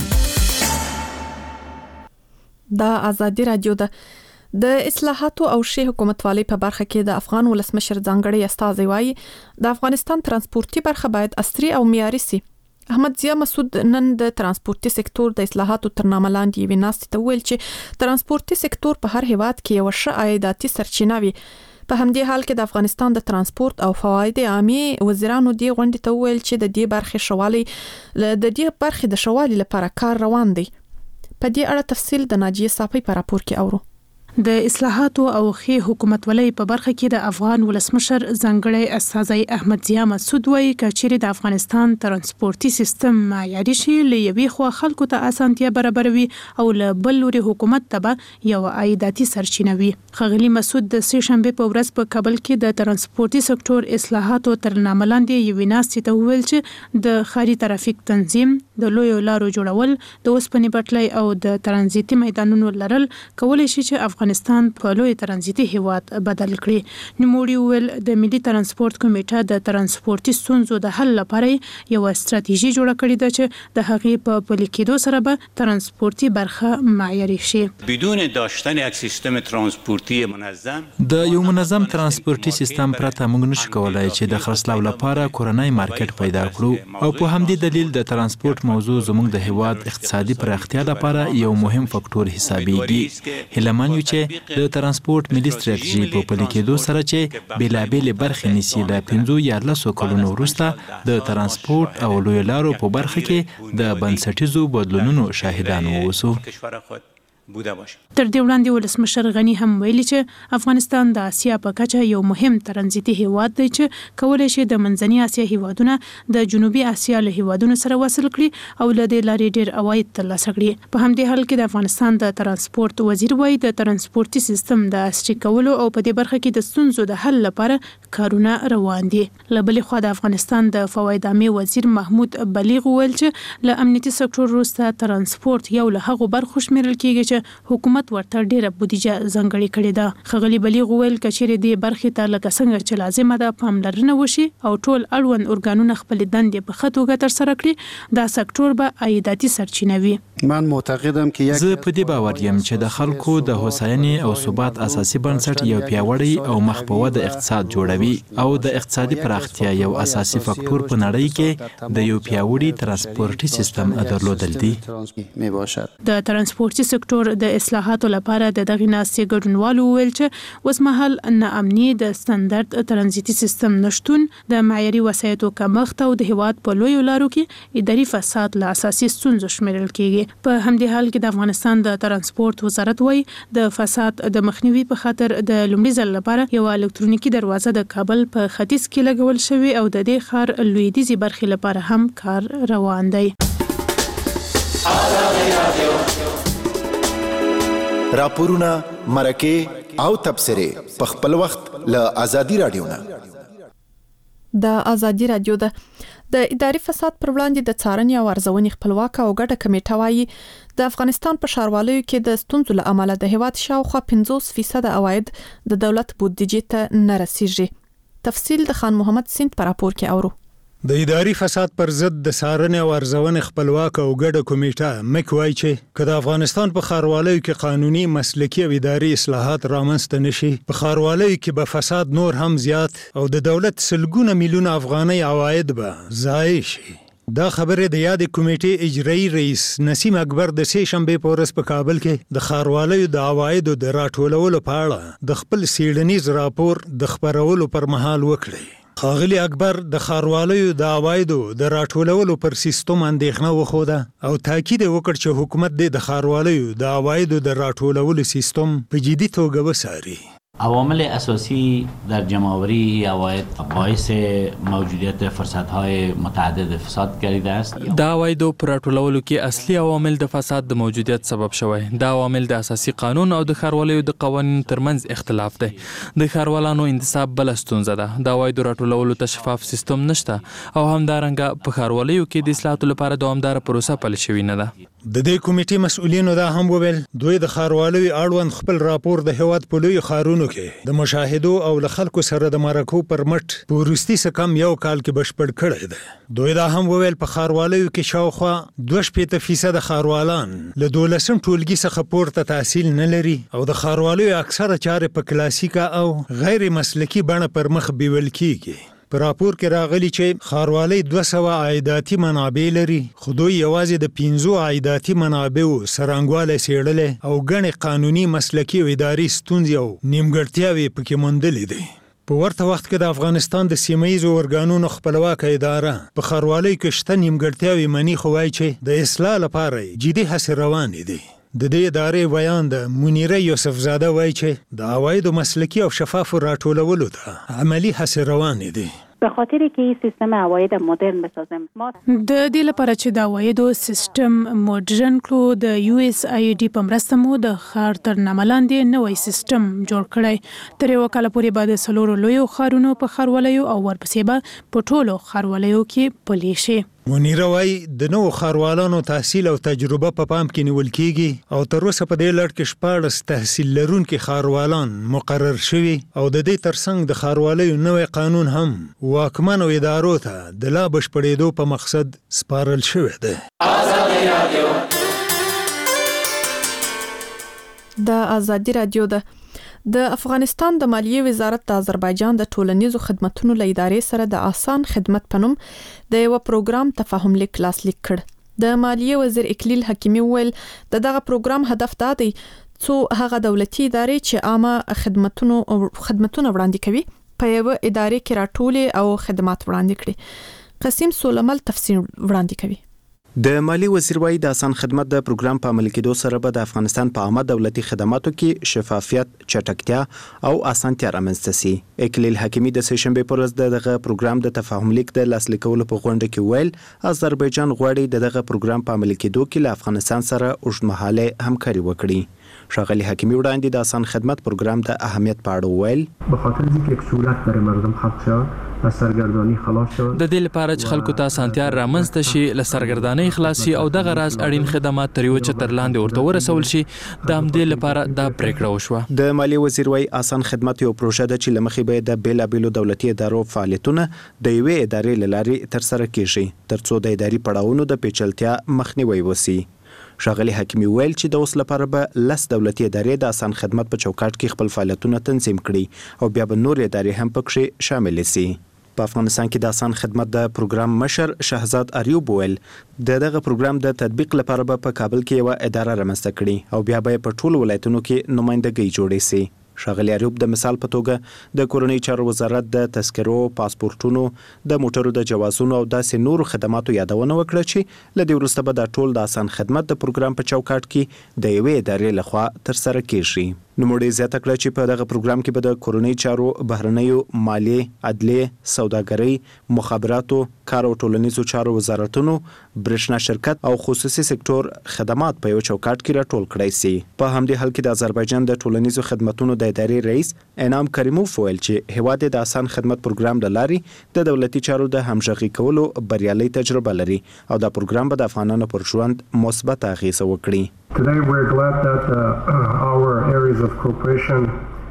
دا ازادي رادیو ده. د اصلاحاتو او شی حکومتوالي په برخه کې د افغان ولسمشر ځانګړی استازی وایي د افغانستان ترانسپورتي برخه باید عصري او معیاري سي. احمد ضیا مسعود نن د ترانسپورتي سکتور د اصلاحاتو تر نامه لاندې یوې ناستې ته وویل چې ترانسپورتي سکتور په هر هیواد کې یو ښه عایداتي سرچینه وي. په همدې حال کې د افغانستان د ترانسپورت او فواید عامه وزیرانو دې غونډې ته وویل چې د دې برخې شوالي د دې برخې د شوالي لپاره کار روان دی. په دې اړه تفصیل د ناجیه صافی په راپور کې اورو. د اصلاحاتو او خي حکومتولۍ په برخه کې د افغان ولسمشر ځانګړی استازی احمد ضیا مسعود وایي چې د افغانستان ترانسپورتي سیستم معیاري شي، له یوې خوا خلکو ته اسانتیا برابروي او له بل لوري حکومت ته به یو عایداتي سرچینه وي. ښاغلي مسعود د سې شنبه په ورځ په کابل کې د ترانسپورتي سکتور اصلاحاتو تر نامه لاندې یوې ناستې ته وویل چې د ښاري ترافیک تنظیم، د لویو لارو جوړول، د اوسپنې پټلۍ او د ترانزیتي میدانونو لرل کولای شي چې افغانستان په لوی ترانزیتي هیواد بدل کړي. نوموړي وویل د ملي ترانسپورت کمیټه د ترانسپورتي ستونزو د حل لپاره یو استراتیژي جوړه کړې ده چې د هغې په پلي کېدو سره به ترانسپورتي برخه معیاري شي. بدون داشتن یک سیستم ترانسپورتی منظم د یو منظم ترانسپورتي سیستم پرته موږ نشو کولای چې د خرڅلاو لپاره کورنۍ مارکیټ پیدا کړو او په همدې دلیل د ترانسپورت موضوع زموږ د هیواد اقتصادي پراختیا لپاره یو مهم فاکتور حسابېږي. هیله من یو چې د ترانسپورت ملي ستراتیژي په پلي کېدو سره چې بېلابېلې برخې نیسي له پنځو یا لسو کلونو وروسته د ترانسپورت او لویو لارو په برخه کې د بنسټیزو بدلونونو شاهدان واوسو. تر دې وړاندې ولسمشر غني هم ویلي چې افغانستان د اسیا په کچه یو مهم ترانزیتي هیواد دی چې کولای شي د منځنۍ اسیا هیوادونه د جنوبي اسیا له هیوادونو سره وصل کړي او له دې لارې ډېر عواید ترلاسه کړي. په همدې حال کې د افغانستان د ترانسپورت وزیر وایي د ترانسپورتي سیستم د عصري کولو او په دې برخه کې د ستونزو د حل لپاره کارونه روان دي. له بلې خوا د افغانستان د فواید عامې وزیر محمود بلیغ وویل چې له امنیتي سکتور وروسته ترانسپورت یو له هغو برخو شمیرل کېږي چې حکومت ورته ډیره بودیجه ځانګړې کړې ده. ښاغلي بلیغ وویل که چیرې دې برخې ته لکه څنګه چې لازمه ده پاملرنه وشي او ټول اړوند ارګانونه خپلې دندې په ښه توګه ترسره کړي، دا سکتور به عایداتي سرچینه وي. من معتقدم که زه په دې باور یم چې د خلکو د هوساینې او ثبات اساسي بنسټ یو پیاوړی او مخ په وده اقتصاد جوړوي او د اقتصادي پراختیا یو اساسي فاکتور په نړۍ کې د یو پیاوړي ترانسپورتي سیستم درلودل دي. د ترانسپورتي سکتور د اصلاحاتو لپاره د دغه ناستې ګډونوالو وویل چې اوس مهال ناامني، د ستاندرد ترانزیتي سیستم نشتون، د معیاري وسایطو کمښت او د هیواد په لویو لارو کې اداري فساد له اساسي ستونزو شمیرل کیږي. په همدې حال کې د افغانستان د ترانسپورت وزارت وایي د فساد د مخنیوي په خاطر د لومړي ځل لپاره یو الکترونیکي دروازه د کابل په ختیځ کې لګول شوې او د دې ښار لویدیځې برخې لپاره هم کار روان دی. راپورونه، مرکه او تبصره په خپل وخت له ازادي رادیو نه. د ازادي رادیو د د اداري فساد پر وړاندې د څارنې او ارزونې خپلواک او ګډه کمیټه وایي د افغانستان په ښاروالۍ کې د ستونزو له امله د هیواد شاوخوا پنځوس فیصد عواید د دولت بودیجې ته نه رسیږي. تفصیل د خان محمد سیند په راپور کې اورو. د اداري فساد پر ضد د څارنې او ارزونې خپلواک او ګډه کمیټه مک وایي چې که د افغانستان په ښاروالۍ کې قانوني، مسلکي او اداري اصلاحات رامنځته نشي، په ښاروالۍ کې به فساد نور هم زیات او د دولت سلګونه میلیونه افغانۍ عواید به ضایع شي. دا خبره د یاد کمیټې اجرایی رئیس نسیم اکبر د سه شنبه په ورځ په کابل کې د ښاروالۍ د عوایدو د راټولولو په اړه د خپل څېړنیز راپور د خپرولو پر مهال وکړي. ښاغلي اکبر د ښاروالۍ د عوایدو د راټولولو پر سیستم اندېښنه وښوده او تاکید وکړ چې حکومت د ښاروالۍ د عوایدو د راټولولو سیستم په جدي توګه وڅاري. عوامل اساسی در جمع‌آوری عواید باعث موجودیت فرصت‌های متعدد فساد گردیده است. دا عوایدو پر راټولولو کې اصلي عوامل د فساد د موجودیت سبب شوی. دا عوامل د اساسي قانون او د ښاروالۍ د قوانینو ترمنځ اختلاف دی. د ښاروالانو انتصاب بل ستونزه ده. د عوایدو راټولولو ته شفاف سیستم نشته او همدارنګه په ښاروالۍ کې د اصلاحاتو لپاره دوامدار پروسه پلي شوې نه ده. د دې کمیټې مسؤلینو دا هم وویل دوی د ښاروالۍ اړوند خپل راپور د هیواد په لوی ښارونو کې د مشاهدو او له خلکو سره د مرکو پر مټ په وروستي څه کم یو کال کې بشپړ کړی دی. دوی دا هم وویل په ښاروالۍ کې شاوخوا دوه شپېته فیصده ښاروالان له دولسم ټولګي څخه پورته تحصیل نه لري او د ښاروالۍ اکثره چارې په کلاسیکه او غیر مسلکي بڼه پر مخ بیول کیږي. په راپور کې راغلی چې ښاروالۍ دوه سوه عایداتي منابع لري، خو دوی یوازې د پنځو عایداتي منابعو څرنګوالی څېړلی او ګڼې قانوني، مسلکي او اداري ستونزې او نیمګړتیاوې پکې موندلې دي. په ورته وخت کې د افغانستان د سیمه ییزو ارګانونو خپلواکه اداره په ښاروالۍ کې شته نیمګړتیاوې مني، خو وایي چې د اصلاح لپاره جدي هڅې روانې دي. د دې ادارې بیان د منیره یوسف زاده وایي چې د عوایدو مسلکي او شفافو راټولولو ته عملي هڅې روانې دي. به خاطر که سیستم عواید مدرن بسازیم ما د دې لپاره چې د عوایدو سیستم مدرن کړو د یو اس ای ډي په مرسته مو د ښار تر نامه لاندې نوی سیستم جوړ کړی. تر یوه کاله پورې به د څلورو لویو ښارونو په ښاروالۍ او ورپسې به په ټولو ښاروالۍ کې پلی شي. منیره وایي د نوو ښاروالانو تحصیل او تجربه په پام کې نیول کیږي او تر اوسه په دې لړ کې شپاړس تحصیل لرونکي ښاروالان مقرر شوي او د دې ترڅنګ د ښاروالیو نوی قانون هم واکمنو ادارو ته د لا بشپړېدو په مقصد سپارل شوی دی. د ازادي رادیو ده د افغانستان د مالیې وزارت د آذربایجان د ټولنیزو خدماتو له ادارې سره د آسان خدمت پنوم د یو پروګرام تفاهم لیک لاسلیک کړ. د مالیې وزیر اکلیل حکیمی ویل د دغه پروګرام هدف دا دی څو هغه دولتي ادارې چې عامه خدماتونو خدماتونه وړاندې کوي په یو ادارې کې راټولې او خدمات وړاندې کړي. قسیم سولمل تفصیل وړاندې کوي. د مالی وزیر وايي د آسان خدمت د پروګرام په عملي کېدو سره به د افغانستان په عامه دولتي خدماتو کې شفافیت، چټکتیا او اسانتیا رامنځته شي. اکلیل حکیمی د سه شنبې پر ورځ دغه پروګرام د تفاهم لیک د لاسلیکولو په غونډه کې ویل آذربایجان غواړي دغه پروګرام په عملي کېدو کې له افغانستان سره اوږدمهاله همکاري وکړي. شاغلی حکیمی وړاندې د آسان خدمت پروګرام د اهمیت په اړه ویل به خاطر اینکه یک سهولت برای مردم خلق شد از سرگردانی خلاص شد. د دې لپاره چې خلکو ته اسانتیا رامنځته شي، له سرګردانۍ خلاصي او دغه راز اړین خدمات تر یو چتر لاندې ورته ورسول شي، د همدې لپاره دا پریکړه وشوه. د مالی وزیر وايي آسان خدمت یو پروژه ده چې لمخې به د بیلابیلو دولتي ادارو فعالیتونه د یوې ادارې له لارې ترسره کیږي ترڅو د اداري پړاوونو د پیچلتیا مخنیوي وشي. شاغلی حکیمی ویل چې د اوس لپاره به لس دولتي ادارې د آسان خدمت په چوکاټ کې خپل فعالیتونه تنظیم کړي او بیا به نور ادارې هم پکې شامل شي. په افغانستان کې د آسان خدمت د پروګرام مشر شهزاد اریوب ویل د دغه پروګرام د تطبیق لپاره به په کابل کې یو اداره رامنځته کړي او بیا به په ټولو ولایتونو کې نمائندګي جوړې شي. شاغلی اریوب د مثال په توګه د کورنۍ چارو وزارت د تذکرو، پاسپورتونو، د موټرو د جوازونو او داسې نورو خدماتو یادونه وکړه چې لدې وروسته به د ټول د آسان خدمت د پروګرام په چوکاټ کې د یوې ادارې لخوا ترسره کیږي. نوموړي زیاته کړه چې په دغه پروګرام کې به د کورنۍ چارو، بهرنیو، مالیې، عدلیې، سوداګرۍ، مخابراتو، کار او ټولنیزو چارو وزارتونو، برېښنا شرکت او خصوصي سکتور خدمات په یو چوکاټ کې راټول کړای شي. په همدې حال کې د آذربایجان د ټولنیزو خدماتونو د ادارې رئیس انعام کریموف ویل چې هیواد د آسان خدمت پروګرام له لارې د دولتي چارو د همغږي کولو بریالي تجربه لري او دا پروګرام به د افغانانو پر ژوند مثبت اغیزه وکړي. Today we're glad that uh, our areas of cooperation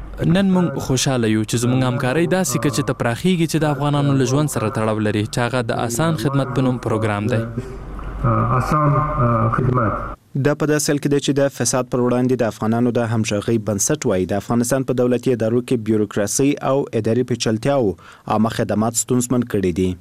نن موږ خوشاله یو چې زموږ همکاري داسې کې چې ته پراخیږي چې د افغانانو له ژوند سره تړاو لري چې هغه د آسان خدمت په نوم پروګرام دی. آسان خدمت دا په داسې حال کې دی چې د فساد پر وړاندې د افغانانو د همغږۍ بنسټ وایي د افغانستان په دولتي ادارو کې بیوروکراسي او اداري پیچلتیا او عامه خدمات ستونزمن کړي دي.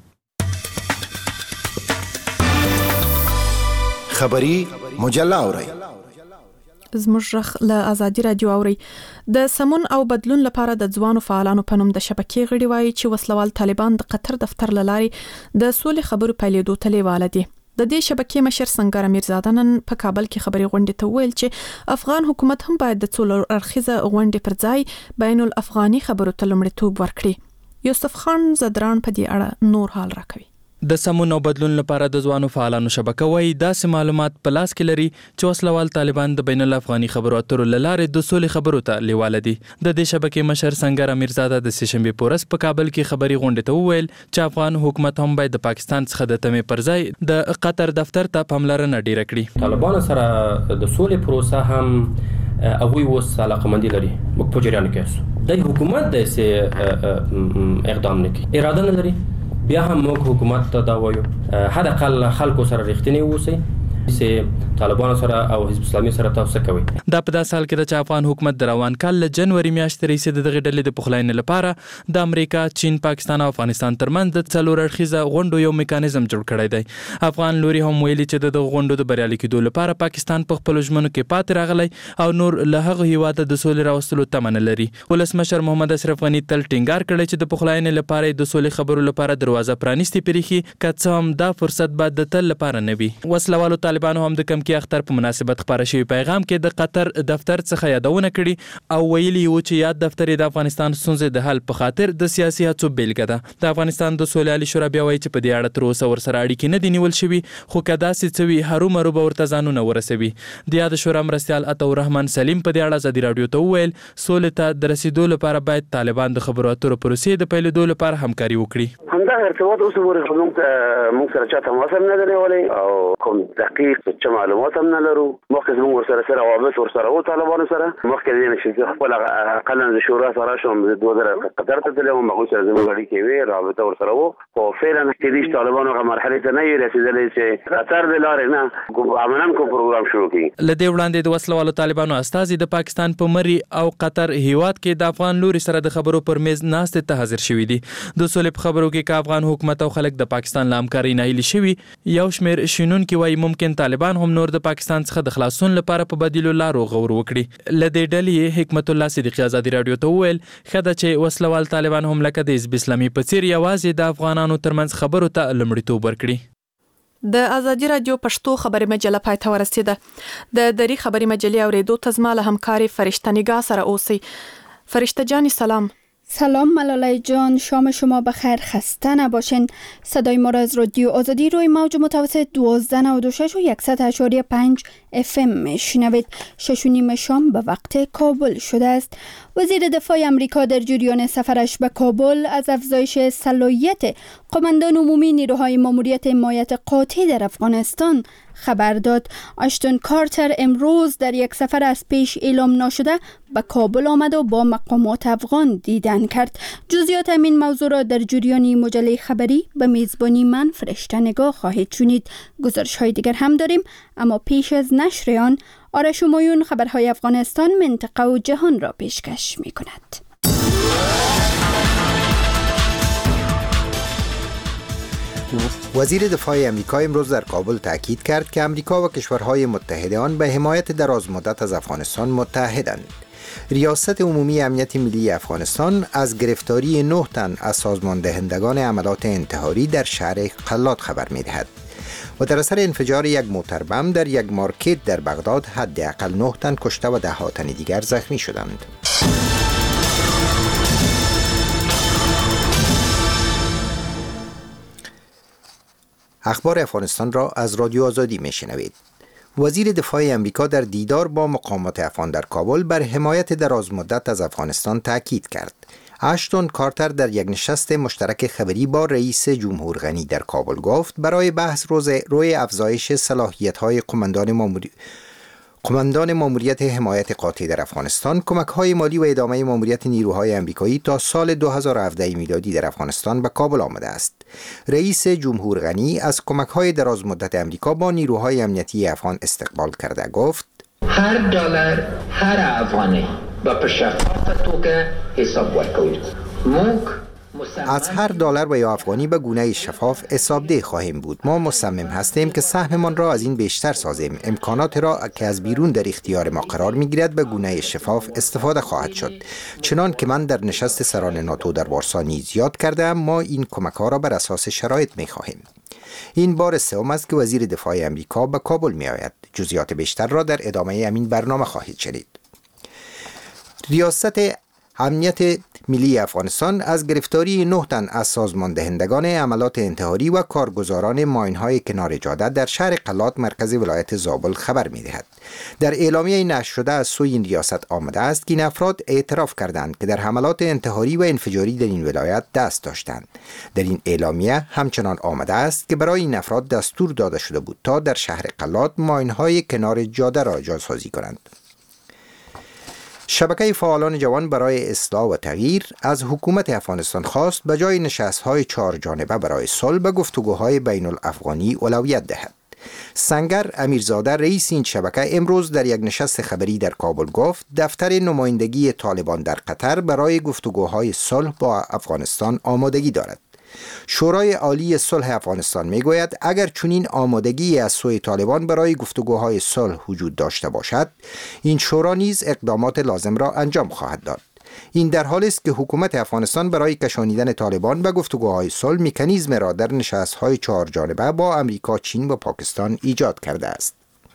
خبری مجله اورئ. زموږ رخ له ازادي رادیو اوري. د سمون او بدلون لپاره د ځوانو فعالانو په نوم د شبکې غړي وایي چې وسلوال طالبان د قطر دفتر له لارې د سولې خبرو پیلېدو ته لیواله دي. د دې شبکې مشر سنگر امیرزاده نن په کابل کې خبري غونډې ته ویل چې افغان حکومت هم باید د څلور اړخیزه غونډې پر ځای بین الافغاني خبرو ته لومړیتوب ورکړي. یوسف خان زدران په دې اړه نور حال راکوي. د سمون او بدلون لپاره د ځوانو فعالانو شبکه وایي داسې معلومات په لاس کې لري چې وسلوال طالبان د بین الافغاني خبرو اترو له لارې د سولې خبرو ته لیواله دي. د دې شبکې مشر سنگر امیرزاده د سه شنبې په ورځ په کابل کې خبري غونډې ته وویل چې افغان حکومت هم باید د پاکستان څخه د تمې پر ځای د قطر دفتر ته پاملرنه ډیره کړي. طالبان سره د سولې پروسه هم اوی وس علاقمندي لري موږ په جریان کې اوسو. د حکومت د سه اقدام نکي اراده نه لري. بیا هم موږ حکومت ته دا وایو حد اقل خلکو سره رښتینی اوسئ چې طالبانو سره او حزب اسلامي سره تاسو کوي. دا په داسې حال کې د افغان حکومت د روان کال له جنوري میاشتې راهیسې د دغه ډلې د پخلاینې لپاره د امریکا، چین، پاکستان او افغانستان ترمنځ د څلور اړخیزه غونډو یو میکانیزم جوړ کړی دی. افغان لوري هم ویلي چې د دغه غونډو د بریالي کېدو لپاره پاکستان په خپل ژمنو کې پاتې راغلی او نور له هغه هیواده د سولې راوستلو تمه نه لري. ولسمشر محمد اشرف غني تل ټینګار کړی چې د پخلاینې لپاره د سولې خبرو لپاره دروازه پرانیستې پریخي که څه هم دا فرصت بعد د تل لپاره نه وي. وسلوالو طالبانو هم د کمکی اختر په مناسبت خبره شوی پیغام کې د قطر دفتر څخه یادونه کړي او ویلي و چې یاد دفتر د افغانستان ستونزې د حل په خاطر د سیاسي هڅو بیلګه ده. د افغانستان د سولې عالي شورا بیا وایي چې په دې اړه تر اوسه ورسره اړیکې نه دي نیول شوي، خو که داسې څه وي هرومرو به ورته ځانونه ورسوي. د یاد شورا مرستیال عطاالرحمن سلیم په دې اړه ازادي راډیو ته وویل سولې ته د رسیدو لپاره باید طالبان د خبرو اترو پروسې د پیلېدو لپاره همکاري وکړي. همدا ارتباط اوس ورته موږ موږ سره چاته موثر نه دی نیولې او کوم دقیق څه معلومات هم نه لرو. مخکې موږ ورسره سره روابط ورسره و طالبانو سره مخکې دې نشي خپل اقلا د شورا سره شوم د دوه زره قطر ته تلم مغو سره زموږ اړیکې وي رابطه ورسره و او فعلا کې دې طالبانو هغه مرحله ته نه رسیدلې چې قطر د لارې نه عملاً کوم پروګرام شروع کړي. لدې وړاندې د وسلوالو طالبانو استازي د پاکستان په مري او قطر هیواد کې د افغان لوري سره د خبرو پر میز ناستې ته حاضر شوي دي. د سولې په خبرو کې افغان حکومت او خلک د پاکستان له همکارۍ ناهیلي شوي. یو شمېر شنونکي وایي ممکن طالبان هم نور د پاکستان څخه د خلاصون لپاره په بدیلو لارو غور وکړي. له دې ډلې حکمت الله صدیقي ازادي راډیو ته وویل ښه ده چې وسلوال طالبان هم لکه د حزب اسلامي په څېر یوازې د افغانانو ترمنځ خبرو ته لومړیتوب ورکړي. د ازادي راډیو پښتو خبري مجله پای ته ورسیده. د دری خبري مجلې اوریدو ته زما له همکاري فرشته نگاه سره اوسئ. فرشته جانی سلام. سلام ملالای جان، شام شما بخیر، خسته نباشین. صدای ما را از رادیو آزادی روی موج متوسط دوازده نود و شش و صد و اشاری پنج اف ام میشنوید. شش و نیم شام به وقت کابل شده است. وزیر دفاع امریکا در جریان سفرش به کابل از افزایش صلاحیت قماندان عمومی نیروهای ماموریت حمایت قاطع در افغانستان خبر داد. آشتون کارتر امروز در یک سفر از پیش اعلام نشده به کابل آمد و با مقامات افغان دیدن کرد. جزئیات این موضوع را در جریان مجله خبری به میزبانی من فرشته نگاه خواهید شنید. گزارش های دیگر هم داریم، اما پیش از نشر آن آرش همایون خبرهای افغانستان، منطقه و جهان را پیشکش می کند. وزیر دفاع امریکا امروز در کابل تاکید کرد که امریکا و کشورهای متحده آن به حمایت دراز مدت از افغانستان متحدند. ریاست عمومی امنیت ملی افغانستان از گرفتاری نه تن از سازمان دهندگان عملات انتحاری در شهر قلات خبر می‌دهد و در اثر انفجار یک موتر بم در یک مارکت در بغداد حداقل نه تن کشته و ده ها تن دیگر زخمی شدند. اخبار افغانستان را از رادیو آزادی میشنوید. وزیر دفاع امریکا در دیدار با مقامات افغان در کابل بر حمایت دراز مدت از افغانستان تاکید کرد. آشتون کارتر در یک نشست مشترک خبری با رئیس جمهور غنی در کابل گفت برای بحث روی افزایش صلاحیت‌های قماندان ماموری قماندان ماموریت حمایت قاطع در افغانستان، کمک‌های مالی و ادامه ماموریت نیروهای آمریکایی تا سال دو هزار و هفده میلادی در افغانستان به کابل آمده است. رئیس جمهور غنی از کمک‌های دراز مدت آمریکا با نیروهای امنیتی افغان استقبال کرده گفت: هر دلار هر افغانی با شفاف توګه حساب ورکوي. موږ از هر دلار و یا افغانی به گونه شفاف حسابدهی خواهیم بود. ما مصمم هستیم که سهممان را از این بیشتر سازیم. امکانات را که از بیرون در اختیار ما قرار میگیرد به گونه شفاف استفاده خواهد شد. چنان که من در نشست سران ناتو در وارسا نیز یاد کردم، ما این کمک ها را بر اساس شرایط می خواهیم. این بار سوم است که وزیر دفاع امریکا به کابل می آید. جزئیات بیشتر را در ادامه همین برنامه خواهید شنید. ریاست امنیت ملی افغانستان از گرفتاری نه تن از سازمان دهندگان عملات انتحاری و کارگزاران ماین‌های کنار جاده در شهر قلات مرکز ولایت زابل خبر می‌دهد. در اعلامیه نشر شده از سوی این ریاست آمده است که این افراد اعتراف کردند که در حملات انتحاری و انفجاری در این ولایت دست داشتند. در این اعلامیه همچنان آمده است که برای این افراد دستور داده شده بود تا در شهر قلات ماین‌های کنار جاده را جاسازی کنند. شبکه فعالان جوان برای اصلاح و تغییر از حکومت افغانستان خواست به جای نشست‌های چهار جانبه برای صلح به گفتگوهای بین الافغانی اولویت دهد. سنگر امیرزاده رئیس این شبکه امروز در یک نشست خبری در کابل گفت دفتر نمایندگی طالبان در قطر برای گفتگوهای صلح با افغانستان آمادگی دارد. شورای عالی صلح افغانستان میگوید اگر چنین آمادگی از سوی طالبان برای گفتگوهای صلح وجود داشته باشد، این شورا نیز اقدامات لازم را انجام خواهد داد. این در حالی است که حکومت افغانستان برای کشانیدن طالبان به گفتگوهای صلح مکانیزم را در نشست‌های چهار جانبه با امریکا، چین و پاکستان ایجاد کرده است.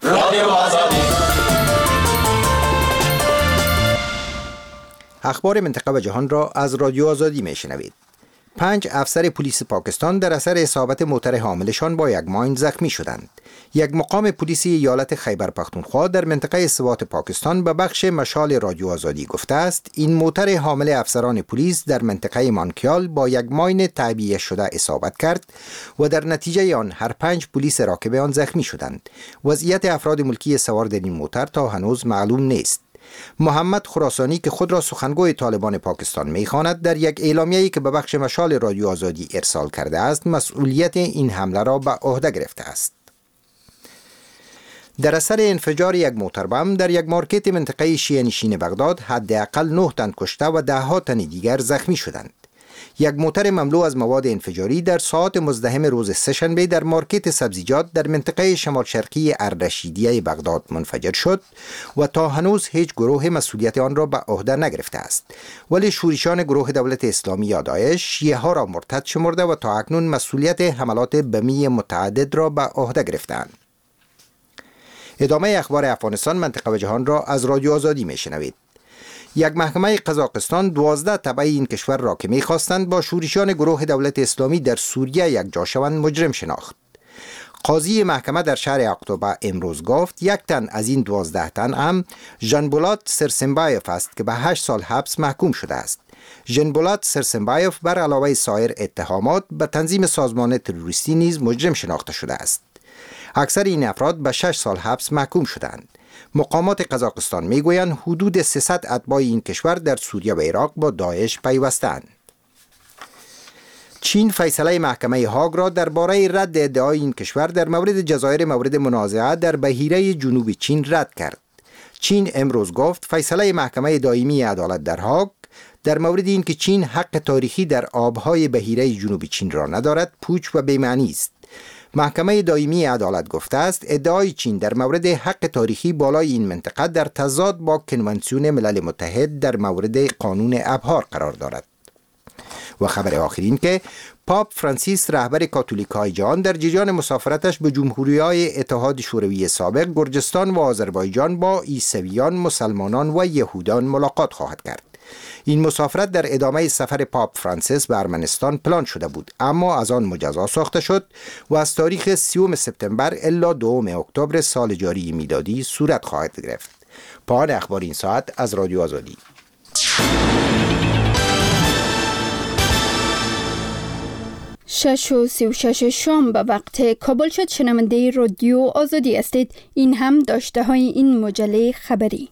اخبار منطقه و جهان را از رادیو آزادی میشنوید. پنج افسر پلیس پاکستان در اثر اصابت موتر حاملشان با یک ماین زخمی شدند. یک مقام پلیسی ایالت خیبر پختونخوا در منطقه استوات پاکستان به بخش مشال رادیو آزادی گفته است این موتر حامل افسران پلیس در منطقه مانکیال با یک ماین تعبیه شده اصابت کرد و در نتیجه آن هر پنج پلیس راکب آن زخمی شدند. وضعیت افراد ملکی سوار در این موتر تا هنوز معلوم نیست. محمد خراسانی که خود را سخنگوی طالبان پاکستان می‌خواند در یک اعلامیه‌ای که به بخش مشال رادیو آزادی ارسال کرده است مسئولیت این حمله را به عهده گرفته است. در اثر انفجار یک موتر بم در یک مارکت منطقه شیعه نشین بغداد حداقل نه تن کشته و ده ها تن دیگر زخمی شدند. یک موتر مملو از مواد انفجاری در ساعات مزدحم روز سه‌شنبه در مارکت سبزیجات در منطقه شمال شرقی اردشیدیه بغداد منفجر شد و تا هنوز هیچ گروه مسئولیت آن را به عهده نگرفته است، ولی شورشان گروه دولت اسلامی یا داعش شیعه ها را مرتد شمرده و تا اکنون مسئولیت حملات بمی متعدد را به عهده گرفتند. ادامه اخبار افغانستان، منطقه و جهان را از رادیو آزادی میشنوید. یک محکمه قزاقستان دوازده تبع این کشور را که می‌خواستند با شورشان گروه دولت اسلامی در سوریه یک جا شوند مجرم شناخت. قاضی محکمه در شهر اقتوبه امروز گفت یک تن از این دوازده تن هم ژنبولات سرسنبایف است که به هشت سال حبس محکوم شده است. ژنبولات سرسنبایف بر علاوه سایر اتهامات به تنظیم سازمان تروریستی نیز مجرم شناخته شده است. اکثر این افراد به شش سال حبس محکوم شدند. مقامات قزاقستان میگویند حدود سیصد اتباع این کشور در سوریه و عراق با داعش پیوستند. چین فیصله محکمه هاگ را درباره رد ادعای این کشور در مورد جزایر مورد منازعه در بحیره جنوب چین رد کرد. چین امروز گفت فیصله محکمه دائمی عدالت در هاگ در مورد این که چین حق تاریخی در آبهای بحیره جنوب چین را ندارد پوچ و بی‌معنی است. محکمه دائمی عدالت گفته است ادعای چین در مورد حق تاریخی بالای این منطقه در تضاد با کنوانسیون ملل متحد در مورد قانون ابحار قرار دارد. و خبر آخرین که پاپ فرانسیس رهبر کاتولیک‌های جهان در جریان مسافرتش به جمهوری‌های اتحاد شوروی سابق گرجستان و آذربایجان با عیسویان، مسلمانان و یهودان ملاقات خواهد کرد. این مسافرت در ادامه سفر پاپ فرانسیس به ارمنستان پلان شده بود اما از آن مجزا ساخته شد و از تاریخ سیوم سپتامبر الی دوم اکتبر سال جاری میلادی صورت خواهد گرفت. پایان اخبار این ساعت از رادیو آزادی. شش و سی و شش شام به وقت کابل شد. شنونده رادیو آزادی استید. این هم داشته های این مجله خبری.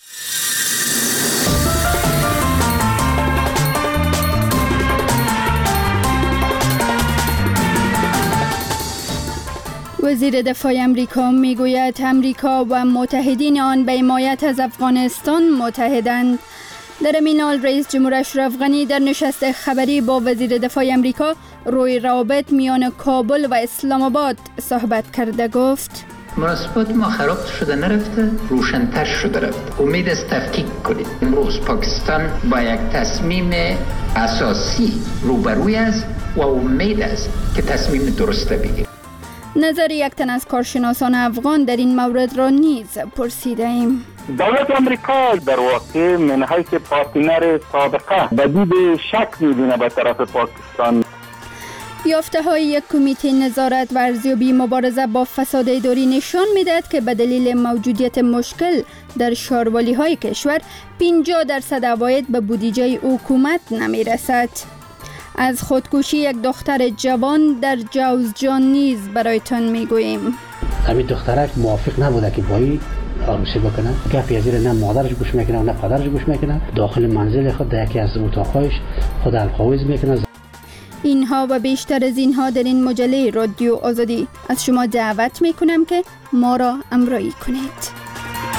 وزیر دفاع امریکا میگوید امریکا و متحدین آن به حمایت از افغانستان متحدند. در این حال رئیس جمهور اشرف غنی در نشست خبری با وزیر دفاع امریکا روی روابط میان کابل و اسلام آباد صحبت کرده گفت مناسبات ما خراب شده نرفته، روشن‌تر شده رفته. امید است تفکیک کنید. امروز پاکستان با یک تصمیم اساسی روبروی است و امید است که تصمیم درسته بگیرد. نظر یک تن از کارشناسان افغان در این مورد را نیز پرسیده ایم. دولت آمریکا در واقع من حیث پارتنر سابقه بدید شک می‌بینه به طرف پاکستان. یافته های یک کمیته نظارت و ارزیابی مبارزه با فساد اداری نشان می‌دهد که به دلیل موجودیت مشکل در شاروالی های کشور پنجاه درصد عواید به بودجه حکومت نمی‌رسد. از خودکشی یک دختر جوان در جوزجان نیز برایتان میگوییم. همین دخترک موافق نبوده که بایی آرامشی بکنه. گپی از زیر نه مادرش گوش میکنه و نه پدرش گوش میکنه. داخل منزل خود در یکی از اتاق‌هایش خود القاویز میکنه. اینها و بیشتر از اینها در این مجله رادیو آزادی. از شما دعوت میکنم که ما را همراهی کنید.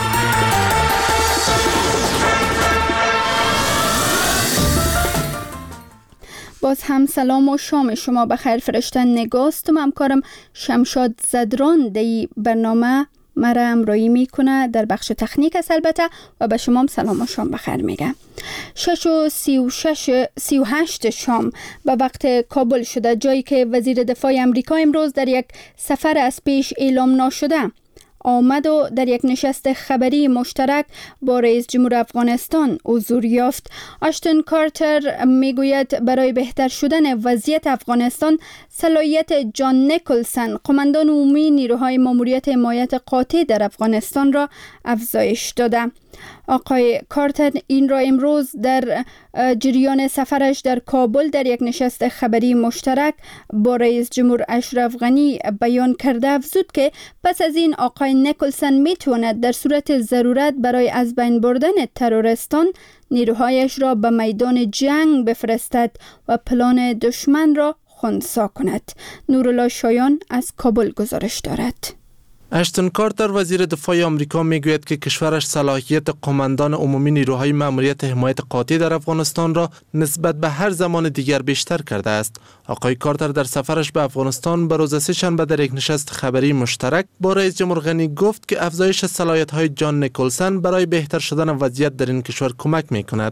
باز هم سلام و شام شما بخیر. فرشتن نگاست و همکارم شمشاد زدران دی برنامه مرا همراهی میکنه در بخش تکنیک است البته و به شما سلام و شام بخیر میگه. شش و سی و شش سی و هشت شام به وقت کابل شده، جایی که وزیر دفاع آمریکا امروز در یک سفر از پیش اعلام نشده آمد و در یک نشست خبری مشترک با رئیس جمهور افغانستان حضور یافت. آشتن کارتر میگوید برای بهتر شدن وضعیت افغانستان صلاحیت جان نیکلسن، قماندان عمومی نیروهای ماموریت حمایت قاطع در افغانستان را افزایش داده. آقای کارتر این را امروز در جریان سفرش در کابل در یک نشست خبری مشترک با رئیس جمهور اشرف غنی بیان کرده افزود که پس از این آقای نیکلسن میتواند در صورت ضرورت برای از بین بردن تروریستان نیروهایش را به میدان جنگ بفرستد و پلان دشمن را خنثی کند. نورالله شایان از کابل گزارش دارد. اشتن کارتر وزیر دفاع آمریکا میگوید که کشورش صلاحیت قماندان عمومی نیروهای ماموریت حمایت قاطع در افغانستان را نسبت به هر زمان دیگر بیشتر کرده است. آقای کارتر در سفرش به افغانستان به روز سه‌شنبه در یک نشست خبری مشترک با رئیس جمهور غنی گفت که افزایش صلاحیت‌های جان نیکلسن برای بهتر شدن وضعیت در این کشور کمک می‌کند.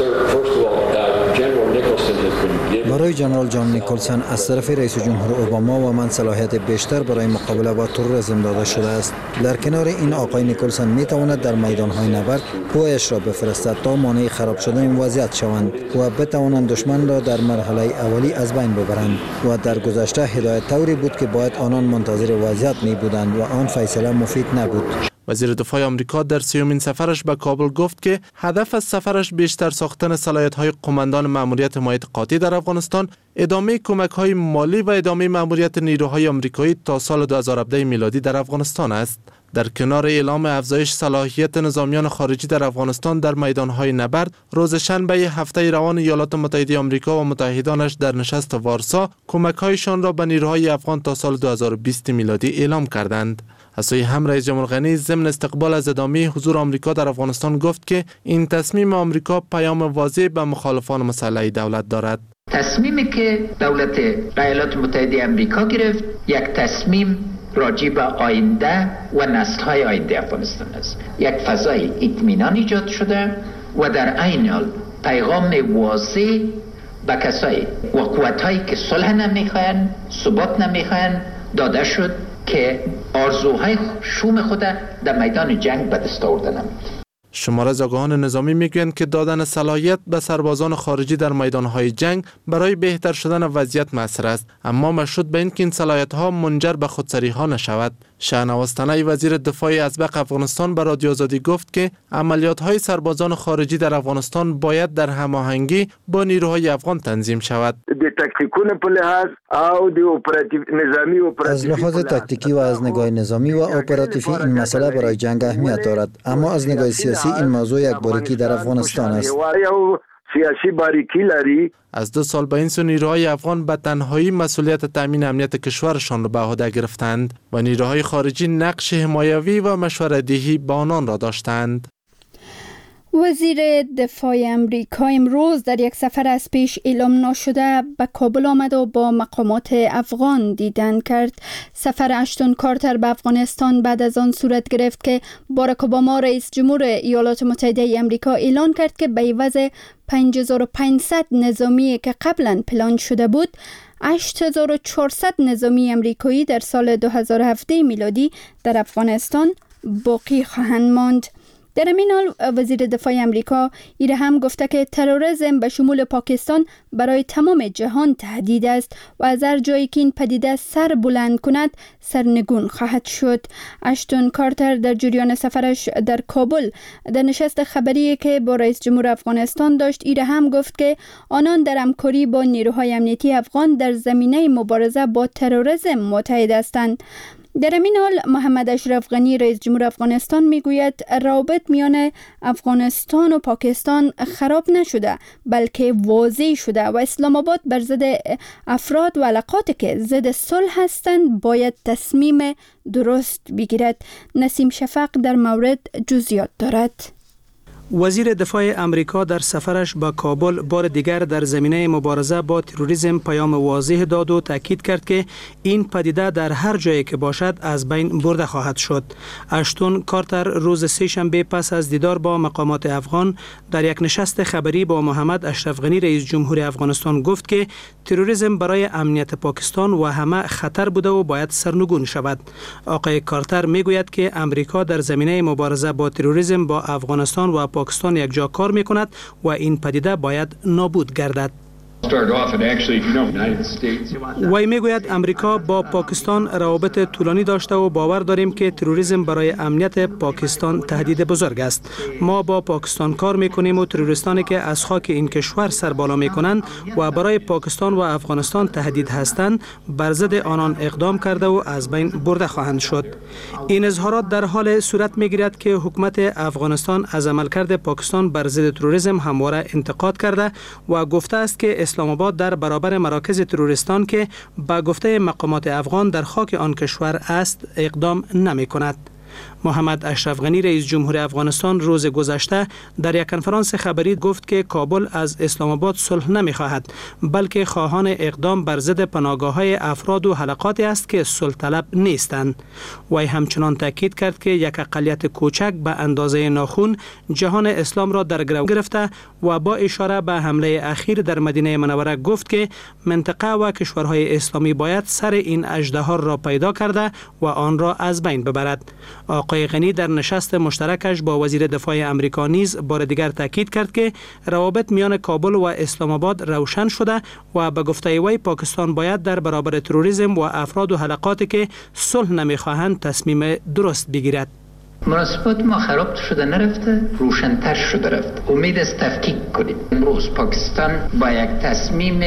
برای جنرال جان نیکلسن از طرف رئیس جمهور اوباما و من صلاحیت بیشتر برای مقابله با تروریسم داده شده است. در کنار این آقای نیکلسن می تواند در میدان‌های نبرد قوایش را بفرستد تا مانع خراب شدن وضعیت شوند و بتوانند دشمن را در مرحله اولی از بین ببرند. و در گذشته هدایت طوری بود که باید آنان منتظر وضعیت می بودند و آن فیصله مفید نبود. وزیر دفاع آمریکا در سیومین سفرش به کابل گفت که هدف از سفرش بیشتر ساختن صلاحیت‌های قماندان ماموریت حمایت قاطع در افغانستان، ادامه کمک‌های مالی و ادامه ماموریت نیروهای آمریکایی تا سال دو هزار و هفده میلادی در افغانستان است. در کنار اعلام افزایش صلاحیت نظامیان خارجی در افغانستان در میدان‌های نبرد، روز شنبه هفته روان ایالات متحده آمریکا و متحدانش در نشست وارسا کمک‌هایشان را به نیروهای افغان تا سال دو هزار و بیست میلادی اعلام کردند. از سوی هم رئیس جمهور غنی ضمن استقبال از ادامه حضور آمریکا در افغانستان گفت که این تصمیم آمریکا پیام واضح به مخالفان مسلح دولت دارد. تصمیمی که دولت ایالات متحده آمریکا گرفت یک تصمیم راجع به آینده و نسل‌های آینده افغانستان است. یک فضای اطمینان ایجاد شده و در عین حال پیغام واضح به کسایی و قوت‌هایی که صلح نمی‌خواهند، ثبات نمی‌خواهند داده شد که آرزوهای شوم خود در میدان جنگ به دست آوردند. شماره از آگاهان نظامی میگویند که دادن صلاحیت به سربازان خارجی در میدانهای جنگ برای بهتر شدن وضعیت مؤثر است، اما مشروط به اینکه این صلاحیت‌ها منجر به خودسری‌ها نشود. شهنواز تنایی وزیر دفاع ازبق افغانستان به رادیو آزادی گفت که عملیات‌های سربازان خارجی در افغانستان باید در هماهنگی با نیروهای افغان تنظیم شود. از لحاظ تاکتیکی و از نگاه نظامی و اپراتیوی این مسئله برای جنگ اهمیت دارد، اما از نگاه سیاسی این موضوع یک باریکی در افغانستان است. سیاسی باریکی لري. از دو سال به این سو نیروهای افغان به تنهایی مسئولیت تامین امنیت کشورشان را به عهده گرفتند و نیروهای خارجی نقش حمایوی و مشوره‌دهی با آنان را داشتند. وزیر دفاع امریکا امروز در یک سفر از پیش اعلام نشده به کابل آمد و با مقامات افغان دیدن کرد. سفر اشتون کارتر به افغانستان بعد از آن صورت گرفت که باراک اوباما رئیس جمهور ایالات متحده امریکا اعلان کرد که به عوض پنج هزار و پانصد نظامی که قبلا پلان شده بود، هشت هزار و چهارصد نظامی امریکایی در سال دو هزار و هفده میلادی در افغانستان باقی خواهند ماند. در همین حال وزیر دفاع امریکا ایره هم گفته که تروریسم به شمول پاکستان برای تمام جهان تهدید است و از هر جایی که این پدیده سر بلند کند سرنگون خواهد شد. اشتون کارتر در جریان سفرش در کابل در نشست خبری که با رئیس جمهور افغانستان داشت ایره هم گفت که آنان در همکاری با نیروهای امنیتی افغان در زمینه مبارزه با تروریسم متحد هستند. در همین حال محمد اشرف غنی رئیس جمهور افغانستان میگوید روابط میان افغانستان و پاکستان خراب نشده بلکه واضح شده و اسلام آباد بر ضد افراد و علاقاتی که ضد صلح هستند باید تصمیم درست بگیرد. نسیم شفق در مورد جزئیات دارد. وزیر دفاع امریکا در سفرش به کابل بار دیگر در زمینه مبارزه با تروریسم پیام واضح داد و تاکید کرد که این پدیده در هر جایی که باشد از بین برده خواهد شد. اشتون کارتر روز سه‌شنبه پس از دیدار با مقامات افغان در یک نشست خبری با محمد اشرف غنی رئیس جمهور افغانستان گفت که تروریسم برای امنیت پاکستان و همه خطر بوده و باید سرنگون شود. آقای کارتر میگوید که امریکا در زمینه مبارزه با تروریسم با افغانستان و پاکستان یک جا کار می کند و این پدیده باید نابود گردد. وی میگوید امریکا با پاکستان روابط طولانی داشته و باور داریم که تروریسم برای امنیت پاکستان تهدید بزرگ است. ما با پاکستان کار میکنیم و تروریستانی که از خاک این کشور سر بالا میکنند و برای پاکستان و افغانستان تهدید هستند بر ضد آنان اقدام کرده و از بین برده خواهند شد. این اظهارات در حال صورت میگیرد که حکومت افغانستان از عملکرد پاکستان بر ضد تروریسم همواره انتقاد کرده و گفته است که اسلام آباد در برابر مراکز تروریستان که به گفته مقامات افغان در خاک آن کشور است اقدام نمی کند. محمد اشرف غنی رئیس جمهور افغانستان روز گذشته در یک کنفرانس خبری گفت که کابل از اسلام آباد صلح نمی خواهد بلکه خواهان اقدام بر ضد پناهگاه‌های افراد و حلقاتی است که صلح طلب نیستند. وی همچنان تاکید کرد که یک اقلیت کوچک به اندازه ناخن جهان اسلام را در گرو گرفته و با اشاره به حمله اخیر در مدینه منوره گفت که منطقه و کشورهای اسلامی باید سر این اژدها را پیدا کرده و آن را از بین ببرد. آقای غنی در نشست مشترکش با وزیر دفاع امریکا نیز بار دیگر تاکید کرد که روابط میان کابل و اسلام آباد روشن شده و به گفته وی پاکستان باید در برابر تروریسم و افراد و حلقاتی که صلح نمیخواهند تصمیم درست بگیرد. مناسبات ما خراب شده نرفته، روشن‌تر شده رفته. امید است تفکیک کنیم. امروز پاکستان با یک تصمیم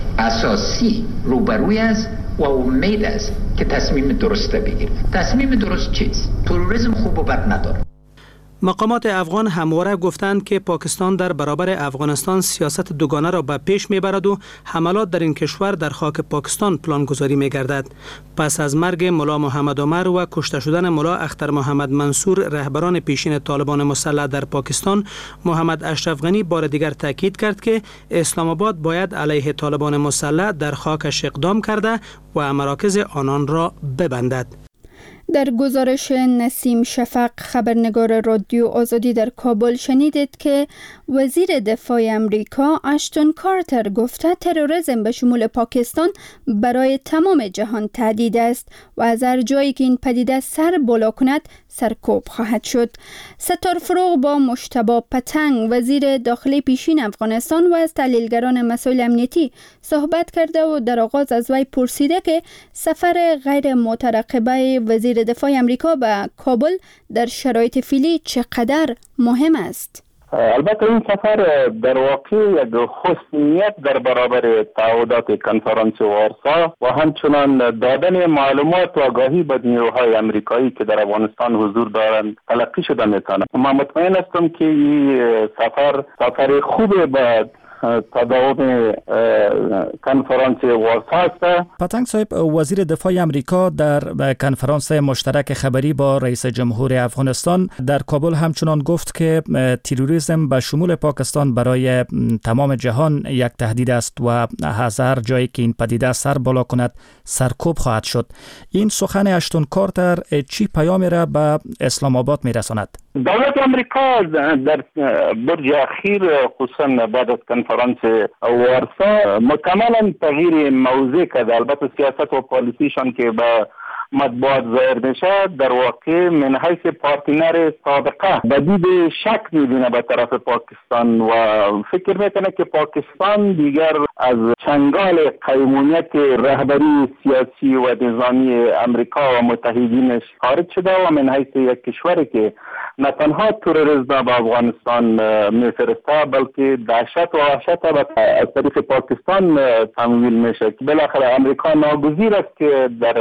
اساسی روبروی است و امید است که تصمیم درست بگیره. تصمیم درست چیست؟ تروریسم خوب و بد نداره. مقامات افغان همواره گفتند که پاکستان در برابر افغانستان سیاست دوگانه را به پیش میبرد و حملات در این کشور در خاک پاکستان پلانگذاری میگردد. پس از مرگ ملا محمد عمر و کشته شدن ملا اختر محمد منصور رهبران پیشین طالبان مسلح در پاکستان، محمد اشرف غنی بار دیگر تاکید کرد که اسلام آباد باید علیه طالبان مسلح در خاکش اقدام کرده و مراکز آنان را ببندد. در گزارش نسیم شفق خبرنگار رادیو آزادی در کابل شنیدید که وزیر دفاع امریکا اشتون کارتر گفته تروریسم به شمول پاکستان برای تمام جهان تهدید است و از هر جایی که این پدیده سر بالا کند سرکوب خواهد شد. ستار فروغ با مجتبی پتنگ وزیر داخلی پیشین افغانستان و از تحلیلگران مسائل امنیتی صحبت کرده و در آغاز از وی پرسیده که سفر غیر مترقبه وزیر دفاع امریکا به کابل در شرایط فعلی چقدر مهم است؟ البته این سفر در واقع یک حسنیت در برابر تعهدات کنفرانس وارسا و همچنان دادن معلومات و آگاهی به نیروهای امریکایی که در افغانستان حضور دارند تلقی شده میتونه. من مطمئن هستم که این سفر سفر خوبه به تداوم کنفرانس وارسا است. پتنگ صاحب، وزیر دفاع امریکا در کنفرانس مشترک خبری با رئیس جمهور افغانستان در کابل همچنان گفت که تروریسم به شمول پاکستان برای تمام جهان یک تهدید است و از هر جایی که این پدیده سر بالا کند سرکوب خواهد شد. این سخن اشتون کارتر چی پیامی را به اسلام آباد میرساند؟ دولت امریکا در برج اخیر خصوصا بعد از کنفرانس وارسا مکملا تغییر موضع کرده. البته سیاست و پالیسیشان که به مطبوعات ظاهر میشه در واقع من حیث پارتنر سابقه بدید شک میبینه به طرف پاکستان و فکر میکنه که پاکستان دیگر از چنگال قیمومیت رهبری سیاسی و نظامی امریکا و متحدینش خارج شده و من حیث یک کشوری که نه تنها تروریسم به افغانستان میفرسته بلکه دهشت و وحشت از طریق پاکستان تمویل میشه. بالاخره امریکا ناگزیر است که در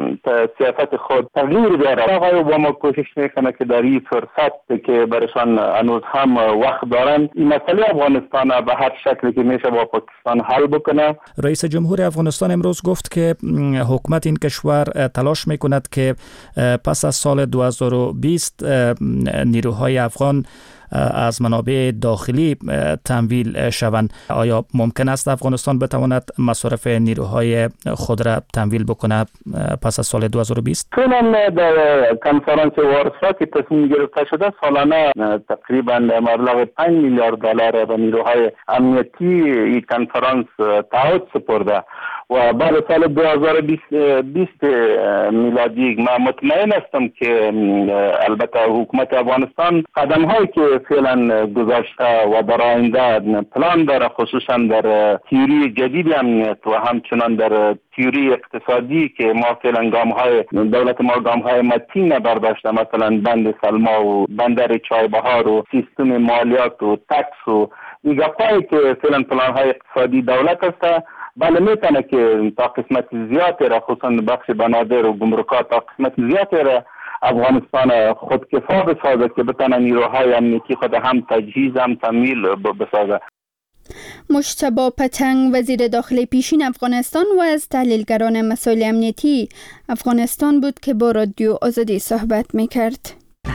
سیاست خود تغییر بیاره. آقای اوباما کوشش میکنه که در این فرصت که برشان هنوز هم وقت دارن این مسئله افغانستان به هر شکلی که میشه با پاکستان حل بکنه. رئیس جمهور افغانستان امروز گفت که حکومت این کشور تلاش میکند که پس از سال دو هزار و بیست نیروهای افغان از منابع داخلی تمویل شوند. آیا ممکن است افغانستان بتواند مصارف نیروهای خود را تمویل بکنه پس از سال دو هزار و بیست؟ فعلا در کنفرانس وارسا که تصمیم گرفته شده سالانه تقریبا مبلغ پنج میلیارد دلار به نیروهای امنیتی این کنفرانس تعهد سپرده و بعد سال دو هزار و بیست میلادی ما مطمئن هستم که البته حکومت افغانستان قدم هایی که فعلا گذاشته و در آینده پلان داره، خصوصا در تیوری جدید امنیت و همچنان در تیوری اقتصادی که ما فعلا گام های دولت ما گام های متین برداشته، مثلا بند سلما و بندر چایبهار و سیستم مالیات و تکس و این گپایی که فعلا پلان های اقتصادی دولت هسته، بله میتونه که تا قسمت زیادی را خصوصا بخش بنادر و گمرکات تا قسمت زیادی را افغانستان خودکفا بسازه که بتونه نیروهای امنیتی خود هم تجهیز هم تمویل بسازه. مجتبی پتنگ وزیر داخلی پیشین افغانستان و از تحلیلگران مسائل امنیتی افغانستان بود که با رادیو آزادی صحبت میکرد.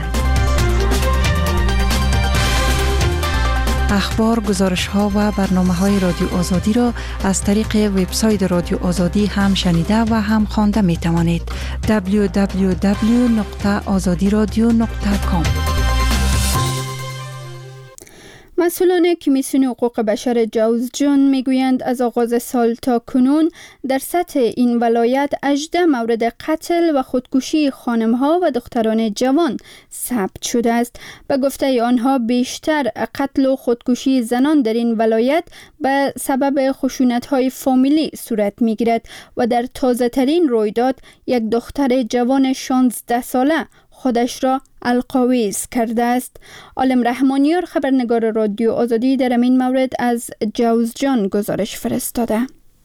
اخبار، گزارش‌ها و برنامه‌های رادیو آزادی را از طریق وبسایت رادیو آزادی هم شنیده و هم خوانده می‌توانید. دبلیو دبلیو دبلیو نقطه آزادی رادیو نقطه کام. مسئولان کمیسیون حقوق بشر جوزجان میگویند از آغاز سال تا کنون در سطح این ولایت هجده مورد قتل و خودکشی خانم‌ها و دختران جوان ثبت شده است. به گفته آنها بیشتر قتل و خودکشی زنان در این ولایت به سبب خشونت‌های فامیلی صورت می‌گیرد و در تازه‌ترین رویداد یک دختر جوان شانزده ساله خودش را القاویز کرده است. عالم رحمانیار خبرنگار رادیو آزادی در این مورد از جوزجان گزارش فرستاده.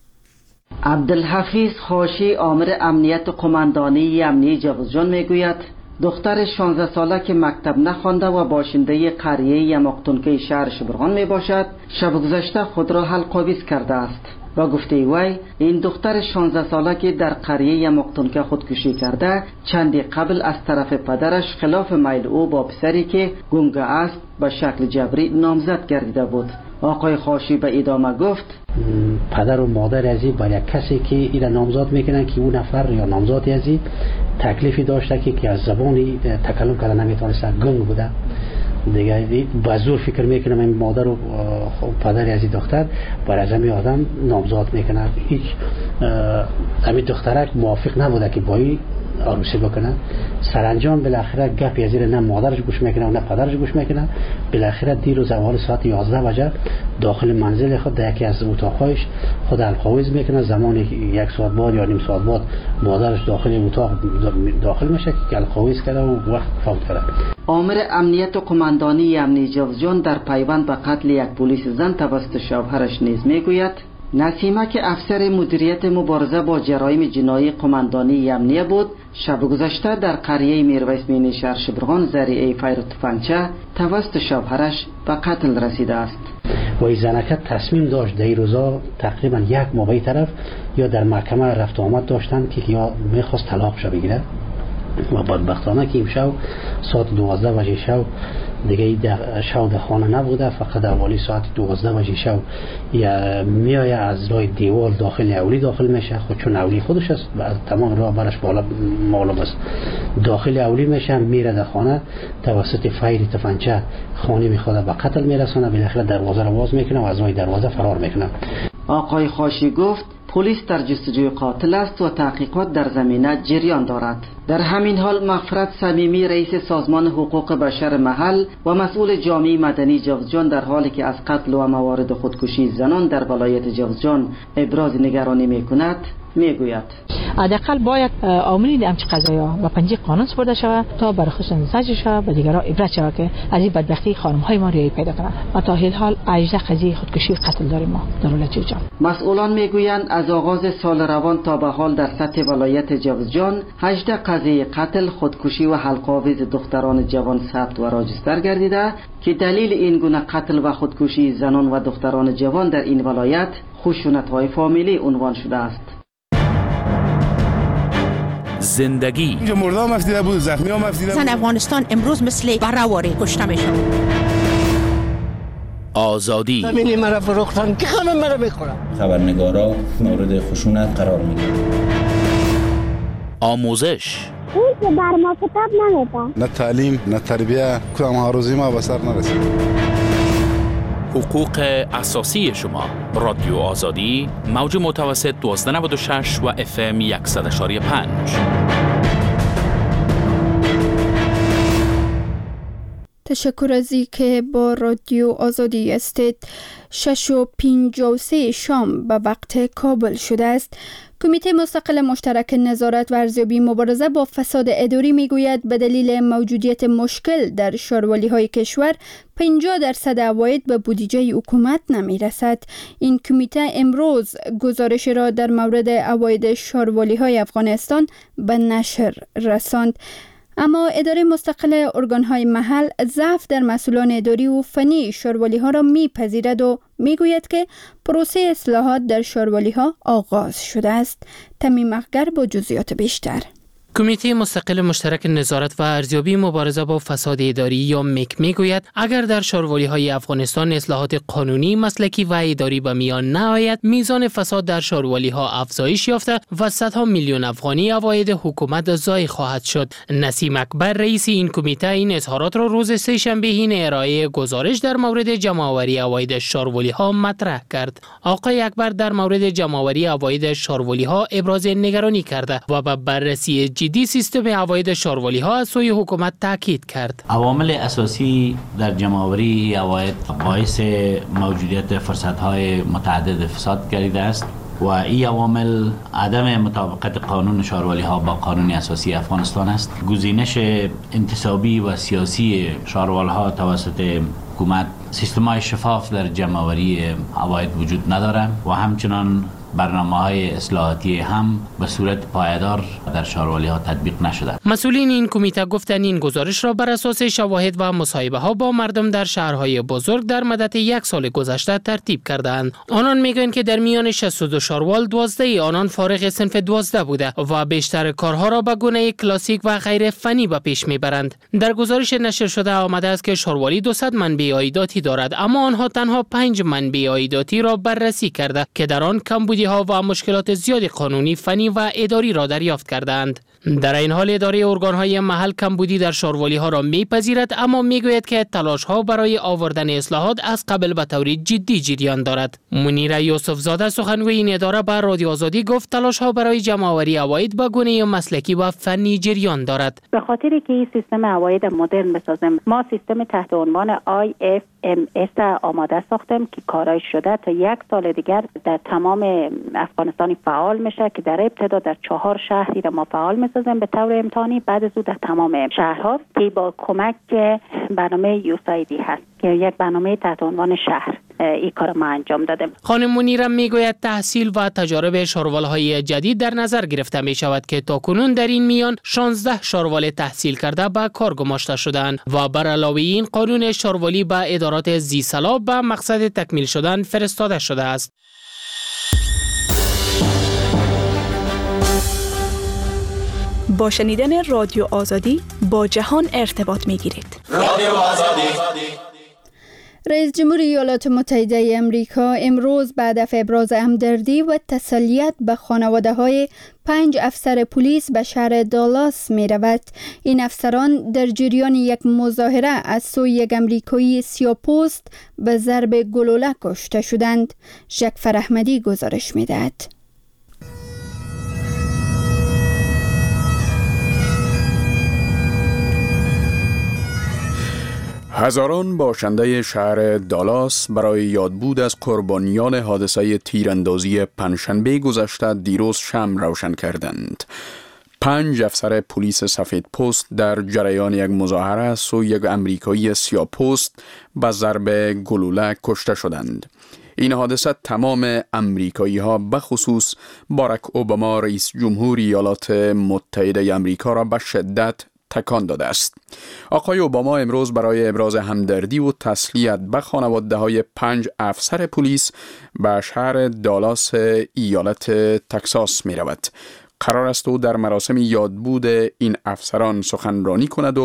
عبدالحفیظ خاشی آمر امنیت قماندانی امنیه جوزجان میگوید دختر شانزده ساله که مکتب نخوانده و باشنده قریه یماقتونکه شهر شبرغان می باشد شب گذشته خود را القاویز کرده است. با گفته وی این دختر شانزده ساله که در قریه یماقتونکه خودکشی کرده چندی قبل از طرف پدرش خلاف میل او با پسری که گنگه است به شکل جبری نامزد گردیده بود. آقای خاشی به ادامه گفت پدر و مادر ازی با یک کسی که اینا نامزد میکنن که اون نفر یا نامزد ازی تکلیفی داشته که که از زبانی تکلم کردن نمیتونسته، گنگ بوده دیگه. با زور فکر میکنم این مادر و پدر ازی دختر بر از همین آدم نامزد میکنن. هیچ همین دخترک موافق نبوده که با این عروسی بکنه. سرانجام بالاخره گپی از نه مادرش گوش میکنه و نه پدرش گوش میکنه. بالاخره دیروز اول ساعت یازده بجه داخل منزل خود در یکی از اتاق‌هایش خود القاویز میکنه. زمان یک ساعت بعد یا نیم ساعت بعد مادرش داخل اتاق داخل میشه که القاویز کرده و وقت فوت کرده. آمر امنیت و قماندانی امنیه جوزجان در پیوند به قتل یک پلیس زن توسط شوهرش نیز میگوید نسیمه که افسر مدیریت مبارزه با جرایم جنایی قماندانی امنیه بود شب گذشته در قریه میرویس مینی شهر شبرغان ذریعه فیر تفنگچه توسط شوهرش به قتل رسیده است. و این زنکه تصمیم داشت در روزا تقریبا یک ماه به طرف یا در محکمه رفت آمد داشتن که یا میخواست طلاق شو بگیره و بدبختانه که این شو ساعت دوازده بجه شو دیگه در شو در خانه نبوده، فقط اولی ساعت دوازده بجه شو یا میایه از راه دیوال داخل اولی داخل میشه. خود چون اولی خودش است از تمام راه برش بالا معلوم است. داخل اولی میشه میره در خانه توسط فیر تفنگچه خانه میخواد به قتل میرسونه. بالاخره دروازه رو باز میکنه و از راه دروازه فرار میکنه. آقای خاشی گفت پلیس در جستجوی قاتل است و تحقیقات در زمینه جریان دارد. در همین حال مغفرت صمیمی رئیس سازمان حقوق بشر محل و مسئول جامعه مدنی جوزجان در حالی که از قتل و موارد خودکشی زنان در ولایت جوزجان ابراز نگرانی میکند میگوید حداقل باید عاملین همچه قضایا و پنجه قانون سپرده شود تا برای خصوصا زجر شود و دیگران عبرت شود که از این بدبختی خانم‌های ما ریایی پیدا کنند. و تا این حال هجده قضیه خودکشی و قتل داریم ما در ولایت جوزجان. مسئولان میگویند از آغاز سال روان تا به حال در سطح ولایت جوزجان هجده قضیه قتل، خودکشی و حلق‌آویز دختران جوان ثبت و راجستر گردیده که دلیل این گونه قتل و خودکشی زنان و دختران جوان در این ولایت خشونت‌های فامیلی عنوان شده است. زندگی اینجا مردم مفتیده بود، زخمی ها مفتیده بود. زن افغانستان امروز مثل برهواری کشته میشن. آزادی. همینی مرا فروختن که همه مرا میخورن. خبرنگارا مورد خشونت قرار میگیرن. آموزش. اون که بر ما کتاب نمیده. نه تعلیم نه تربیه کدام هاروزی ما به سر نرسید. حقوق اساسی شما. رادیو آزادی موج متوسط دوازده نود و شش و اف ام صد و پنج. تشکر از که با رادیو آزادی استید. شش و پنجاه و سه شام به وقت کابل شده است. کمیته مستقل مشترک نظارت و ارزیابی مبارزه با فساد اداری میگوید به دلیل موجودیت مشکل در شاروالی های کشور پنجاه درصد عواید به بودجه حکومت نمی رسد. این کمیته امروز گزارش را در مورد عواید شاروالی های افغانستان به نشر رساند. اما اداره مستقل ارگان‌های محل ضعف در مسئولان اداری و فنی شاروالی‌ها را می‌پذیرد و می‌گوید که پروسه اصلاحات در شاروالی‌ها آغاز شده است. تمیم اخگر با جزئیات بیشتر. کمیته مستقل مشترک نظارت و ارزیابی مبارزه با فساد اداری یا مک میگوید اگر در شاروالی‌های افغانستان اصلاحات قانونی، مسلکی و اداری به میان نآید، میزان فساد در شاروالی‌ها افزایش یافته و صدها میلیون افغانی عواید حکومت ضایع خواهد شد. نسیم اکبر رئیس این کمیته این اظهارات را روز سه شنبه حین ارائه گزارش در مورد جمع‌آوری عواید شاروالی‌ها مطرح کرد. آقای اکبر در مورد جمع‌آوری عواید شاروالی‌ها ابراز نگرانی کرده و به بررسی جدی سیستم عواید شاروالی ها از سوی حکومت تاکید کرد. عوامل اساسی در جمع‌آوری عواید باعث موجودیت فرصت های متعدد فساد گردیده است و این عوامل عدم مطابقت قانون شاروالی ها با قانون اساسی افغانستان است. گزینش انتصابی و سیاسی شاروالی ها توسط حکومت، سیستم‌های شفاف در جمع‌آوری عواید وجود ندارد و همچنان برنامه‌های اصلاحاتی هم به صورت پایدار در شاروالی‌ها تطبیق نشده. مسئولین این کمیته گفتند این گزارش را بر اساس شواهد و مصاحبه‌ها با مردم در شهرهای بزرگ در مدت یک سال گذشته ترتیب کردند. آنان میگویند که در میان شصت و دو شاروال دوازده آنان فارغ صنف دوازده بوده و بیشتر کارها را به گونه کلاسیک و غیر فنی به پیش میبرند. در گزارش نشر شده آمده است که شاروالی دویست منبع عایداتی دارد، اما آنها تنها پنج منبع عایداتی را بررسی کرده که در آن کمبودی ها و مشکلات زیاد قانونی، فنی و اداری را دریافت کردند. در این حال اداره ارگان‌های محل کمبودی در شاروالی ها را میپذیرد، اما میگوید که تلاش ها برای آوردن اصلاحات از قبل به طور جدی جریان دارد. منیر یوسف زاده سخنگوی این اداره به رادیو آزادی گفت تلاش ها برای جمع‌آوری عواید به گونه مسلکی و فنی جریان دارد. به خاطر که این سیستم عواید مدرن بسازیم، ما سیستم تحت عنوان آی اف ام اس آماده ساختیم که کارای شده تا یک سال دیگر در تمام افغانستان فعال میشه که در ابتدا در چهار شهری را ما فعال میسازیم به طور امتحانی، بعد از او در تمام شهرها که با کمک برنامه یوسایدی هست که یک برنامه تحت عنوان شهر این کار ما انجام دادیم. خانم منیرم میگوید تحصیل و تجارب شاروال‌های جدید در نظر گرفته می شود که تاکنون در این میان شانزده شاروال تحصیل کرده به کار گماشته شدند و بر علاوه این قانون شاروالی به ادارات زیرسالا به مقصد تکمیل شدن فرستاده شده است. با شنیدن رادیو آزادی با جهان ارتباط می گیرید. رادیو آزادی. رئیس جمهور ایالات متحده امریکا امروز بعد از ابراز همدردی و تسلیت به خانواده های پنج افسر پلیس به شهر دالاس می رود. این افسران در جریان یک مظاهره از سوی یک امریکایی سیاه‌پوست به ضرب گلوله کشته شدند. ژکفر احمدی گزارش می دهد. هزاران باشنده شهر دالاس برای یادبود از قربانیان حادثه تیراندازی پنجشنبه گذشته دیروز شمع روشن کردند. پنج افسر پلیس سفید پوست در جریان یک مظاهره از سوی یک امریکایی سیاه پوست به ضرب گلوله کشته شدند. این حادثه تمام امریکایی ها به خصوص باراک اوباما رئیس جمهور ایالات متحده امریکا را به شدت تکان داده است. آقای اوباما امروز برای ابراز همدردی و تسلیت به خانواده های پنج افسر پلیس به شهر دالاس ایالت تکساس می رود. قرار است او در مراسم یادبود این افسران سخنرانی کند و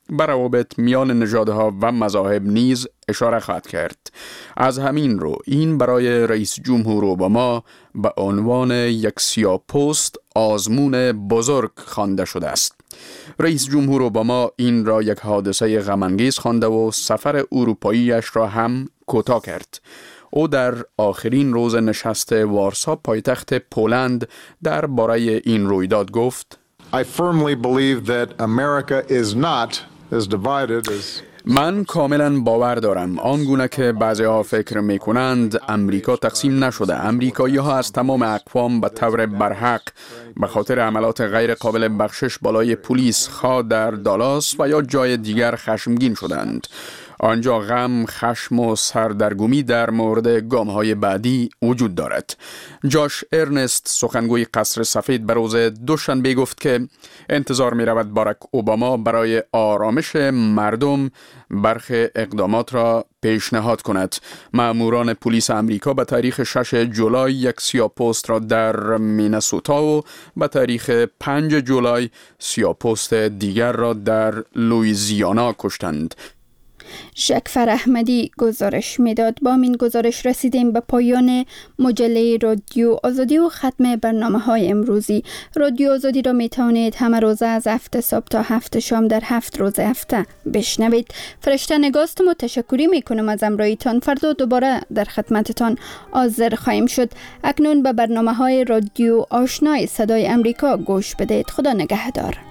به روابط میان نژادها و مذاهب نیز اشاره خواهد کرد. از همین رو این برای رئیس جمهور اوباما به عنوان یک سیاه‌پوست آزمون بزرگ خوانده شده است. رئیس جمهور اوباما این را یک حادثه غم‌انگیز خوانده و سفر اروپاییش را هم کوتاه کرد. او در آخرین روز نشست وارسا پایتخت پولند در باره این رویداد گفت: I firmly believe that America is not as divided as من کاملا باور دارم آنگونه که بعضی ها فکر می کنند امریکا تقسیم نشده. امریکایی ها از تمام اقوام به طور برحق به خاطر عملات غیر قابل بخشش بالای پلیس خواه در دالاس و یا جای دیگر خشمگین شدند. آنجا غم، خشم و سردرگمی در مورد گام‌های بعدی وجود دارد. جاش ارنست سخنگوی قصر سفید به روز دوشنبه گفت که انتظار می رود باراک اوباما برای آرامش مردم برخی اقدامات را پیشنهاد کند. مأموران پلیس آمریکا به تاریخ شش جولای یک سیاه‌پوست را در مینسوتا و به تاریخ پنج جولای سیاه‌پوست دیگر را در لوئیزیانا کشتند. شکفر احمدی گزارش میداد. با این گزارش رسیدیم به پایان مجله رادیو آزادی و ختم برنامه های امروزی. رادیو آزادی را می توانید همه روزه از هفت صبح تا هفت شام در هفت روز هفته بشنوید. فرشته نگاستم و تشکری می کنم از امرایتان. فردا دوباره در خدمتتان حاضر خواهیم شد. اکنون به برنامه های رادیو آشنای صدای امریکا گوش بدید. خدا نگهدار.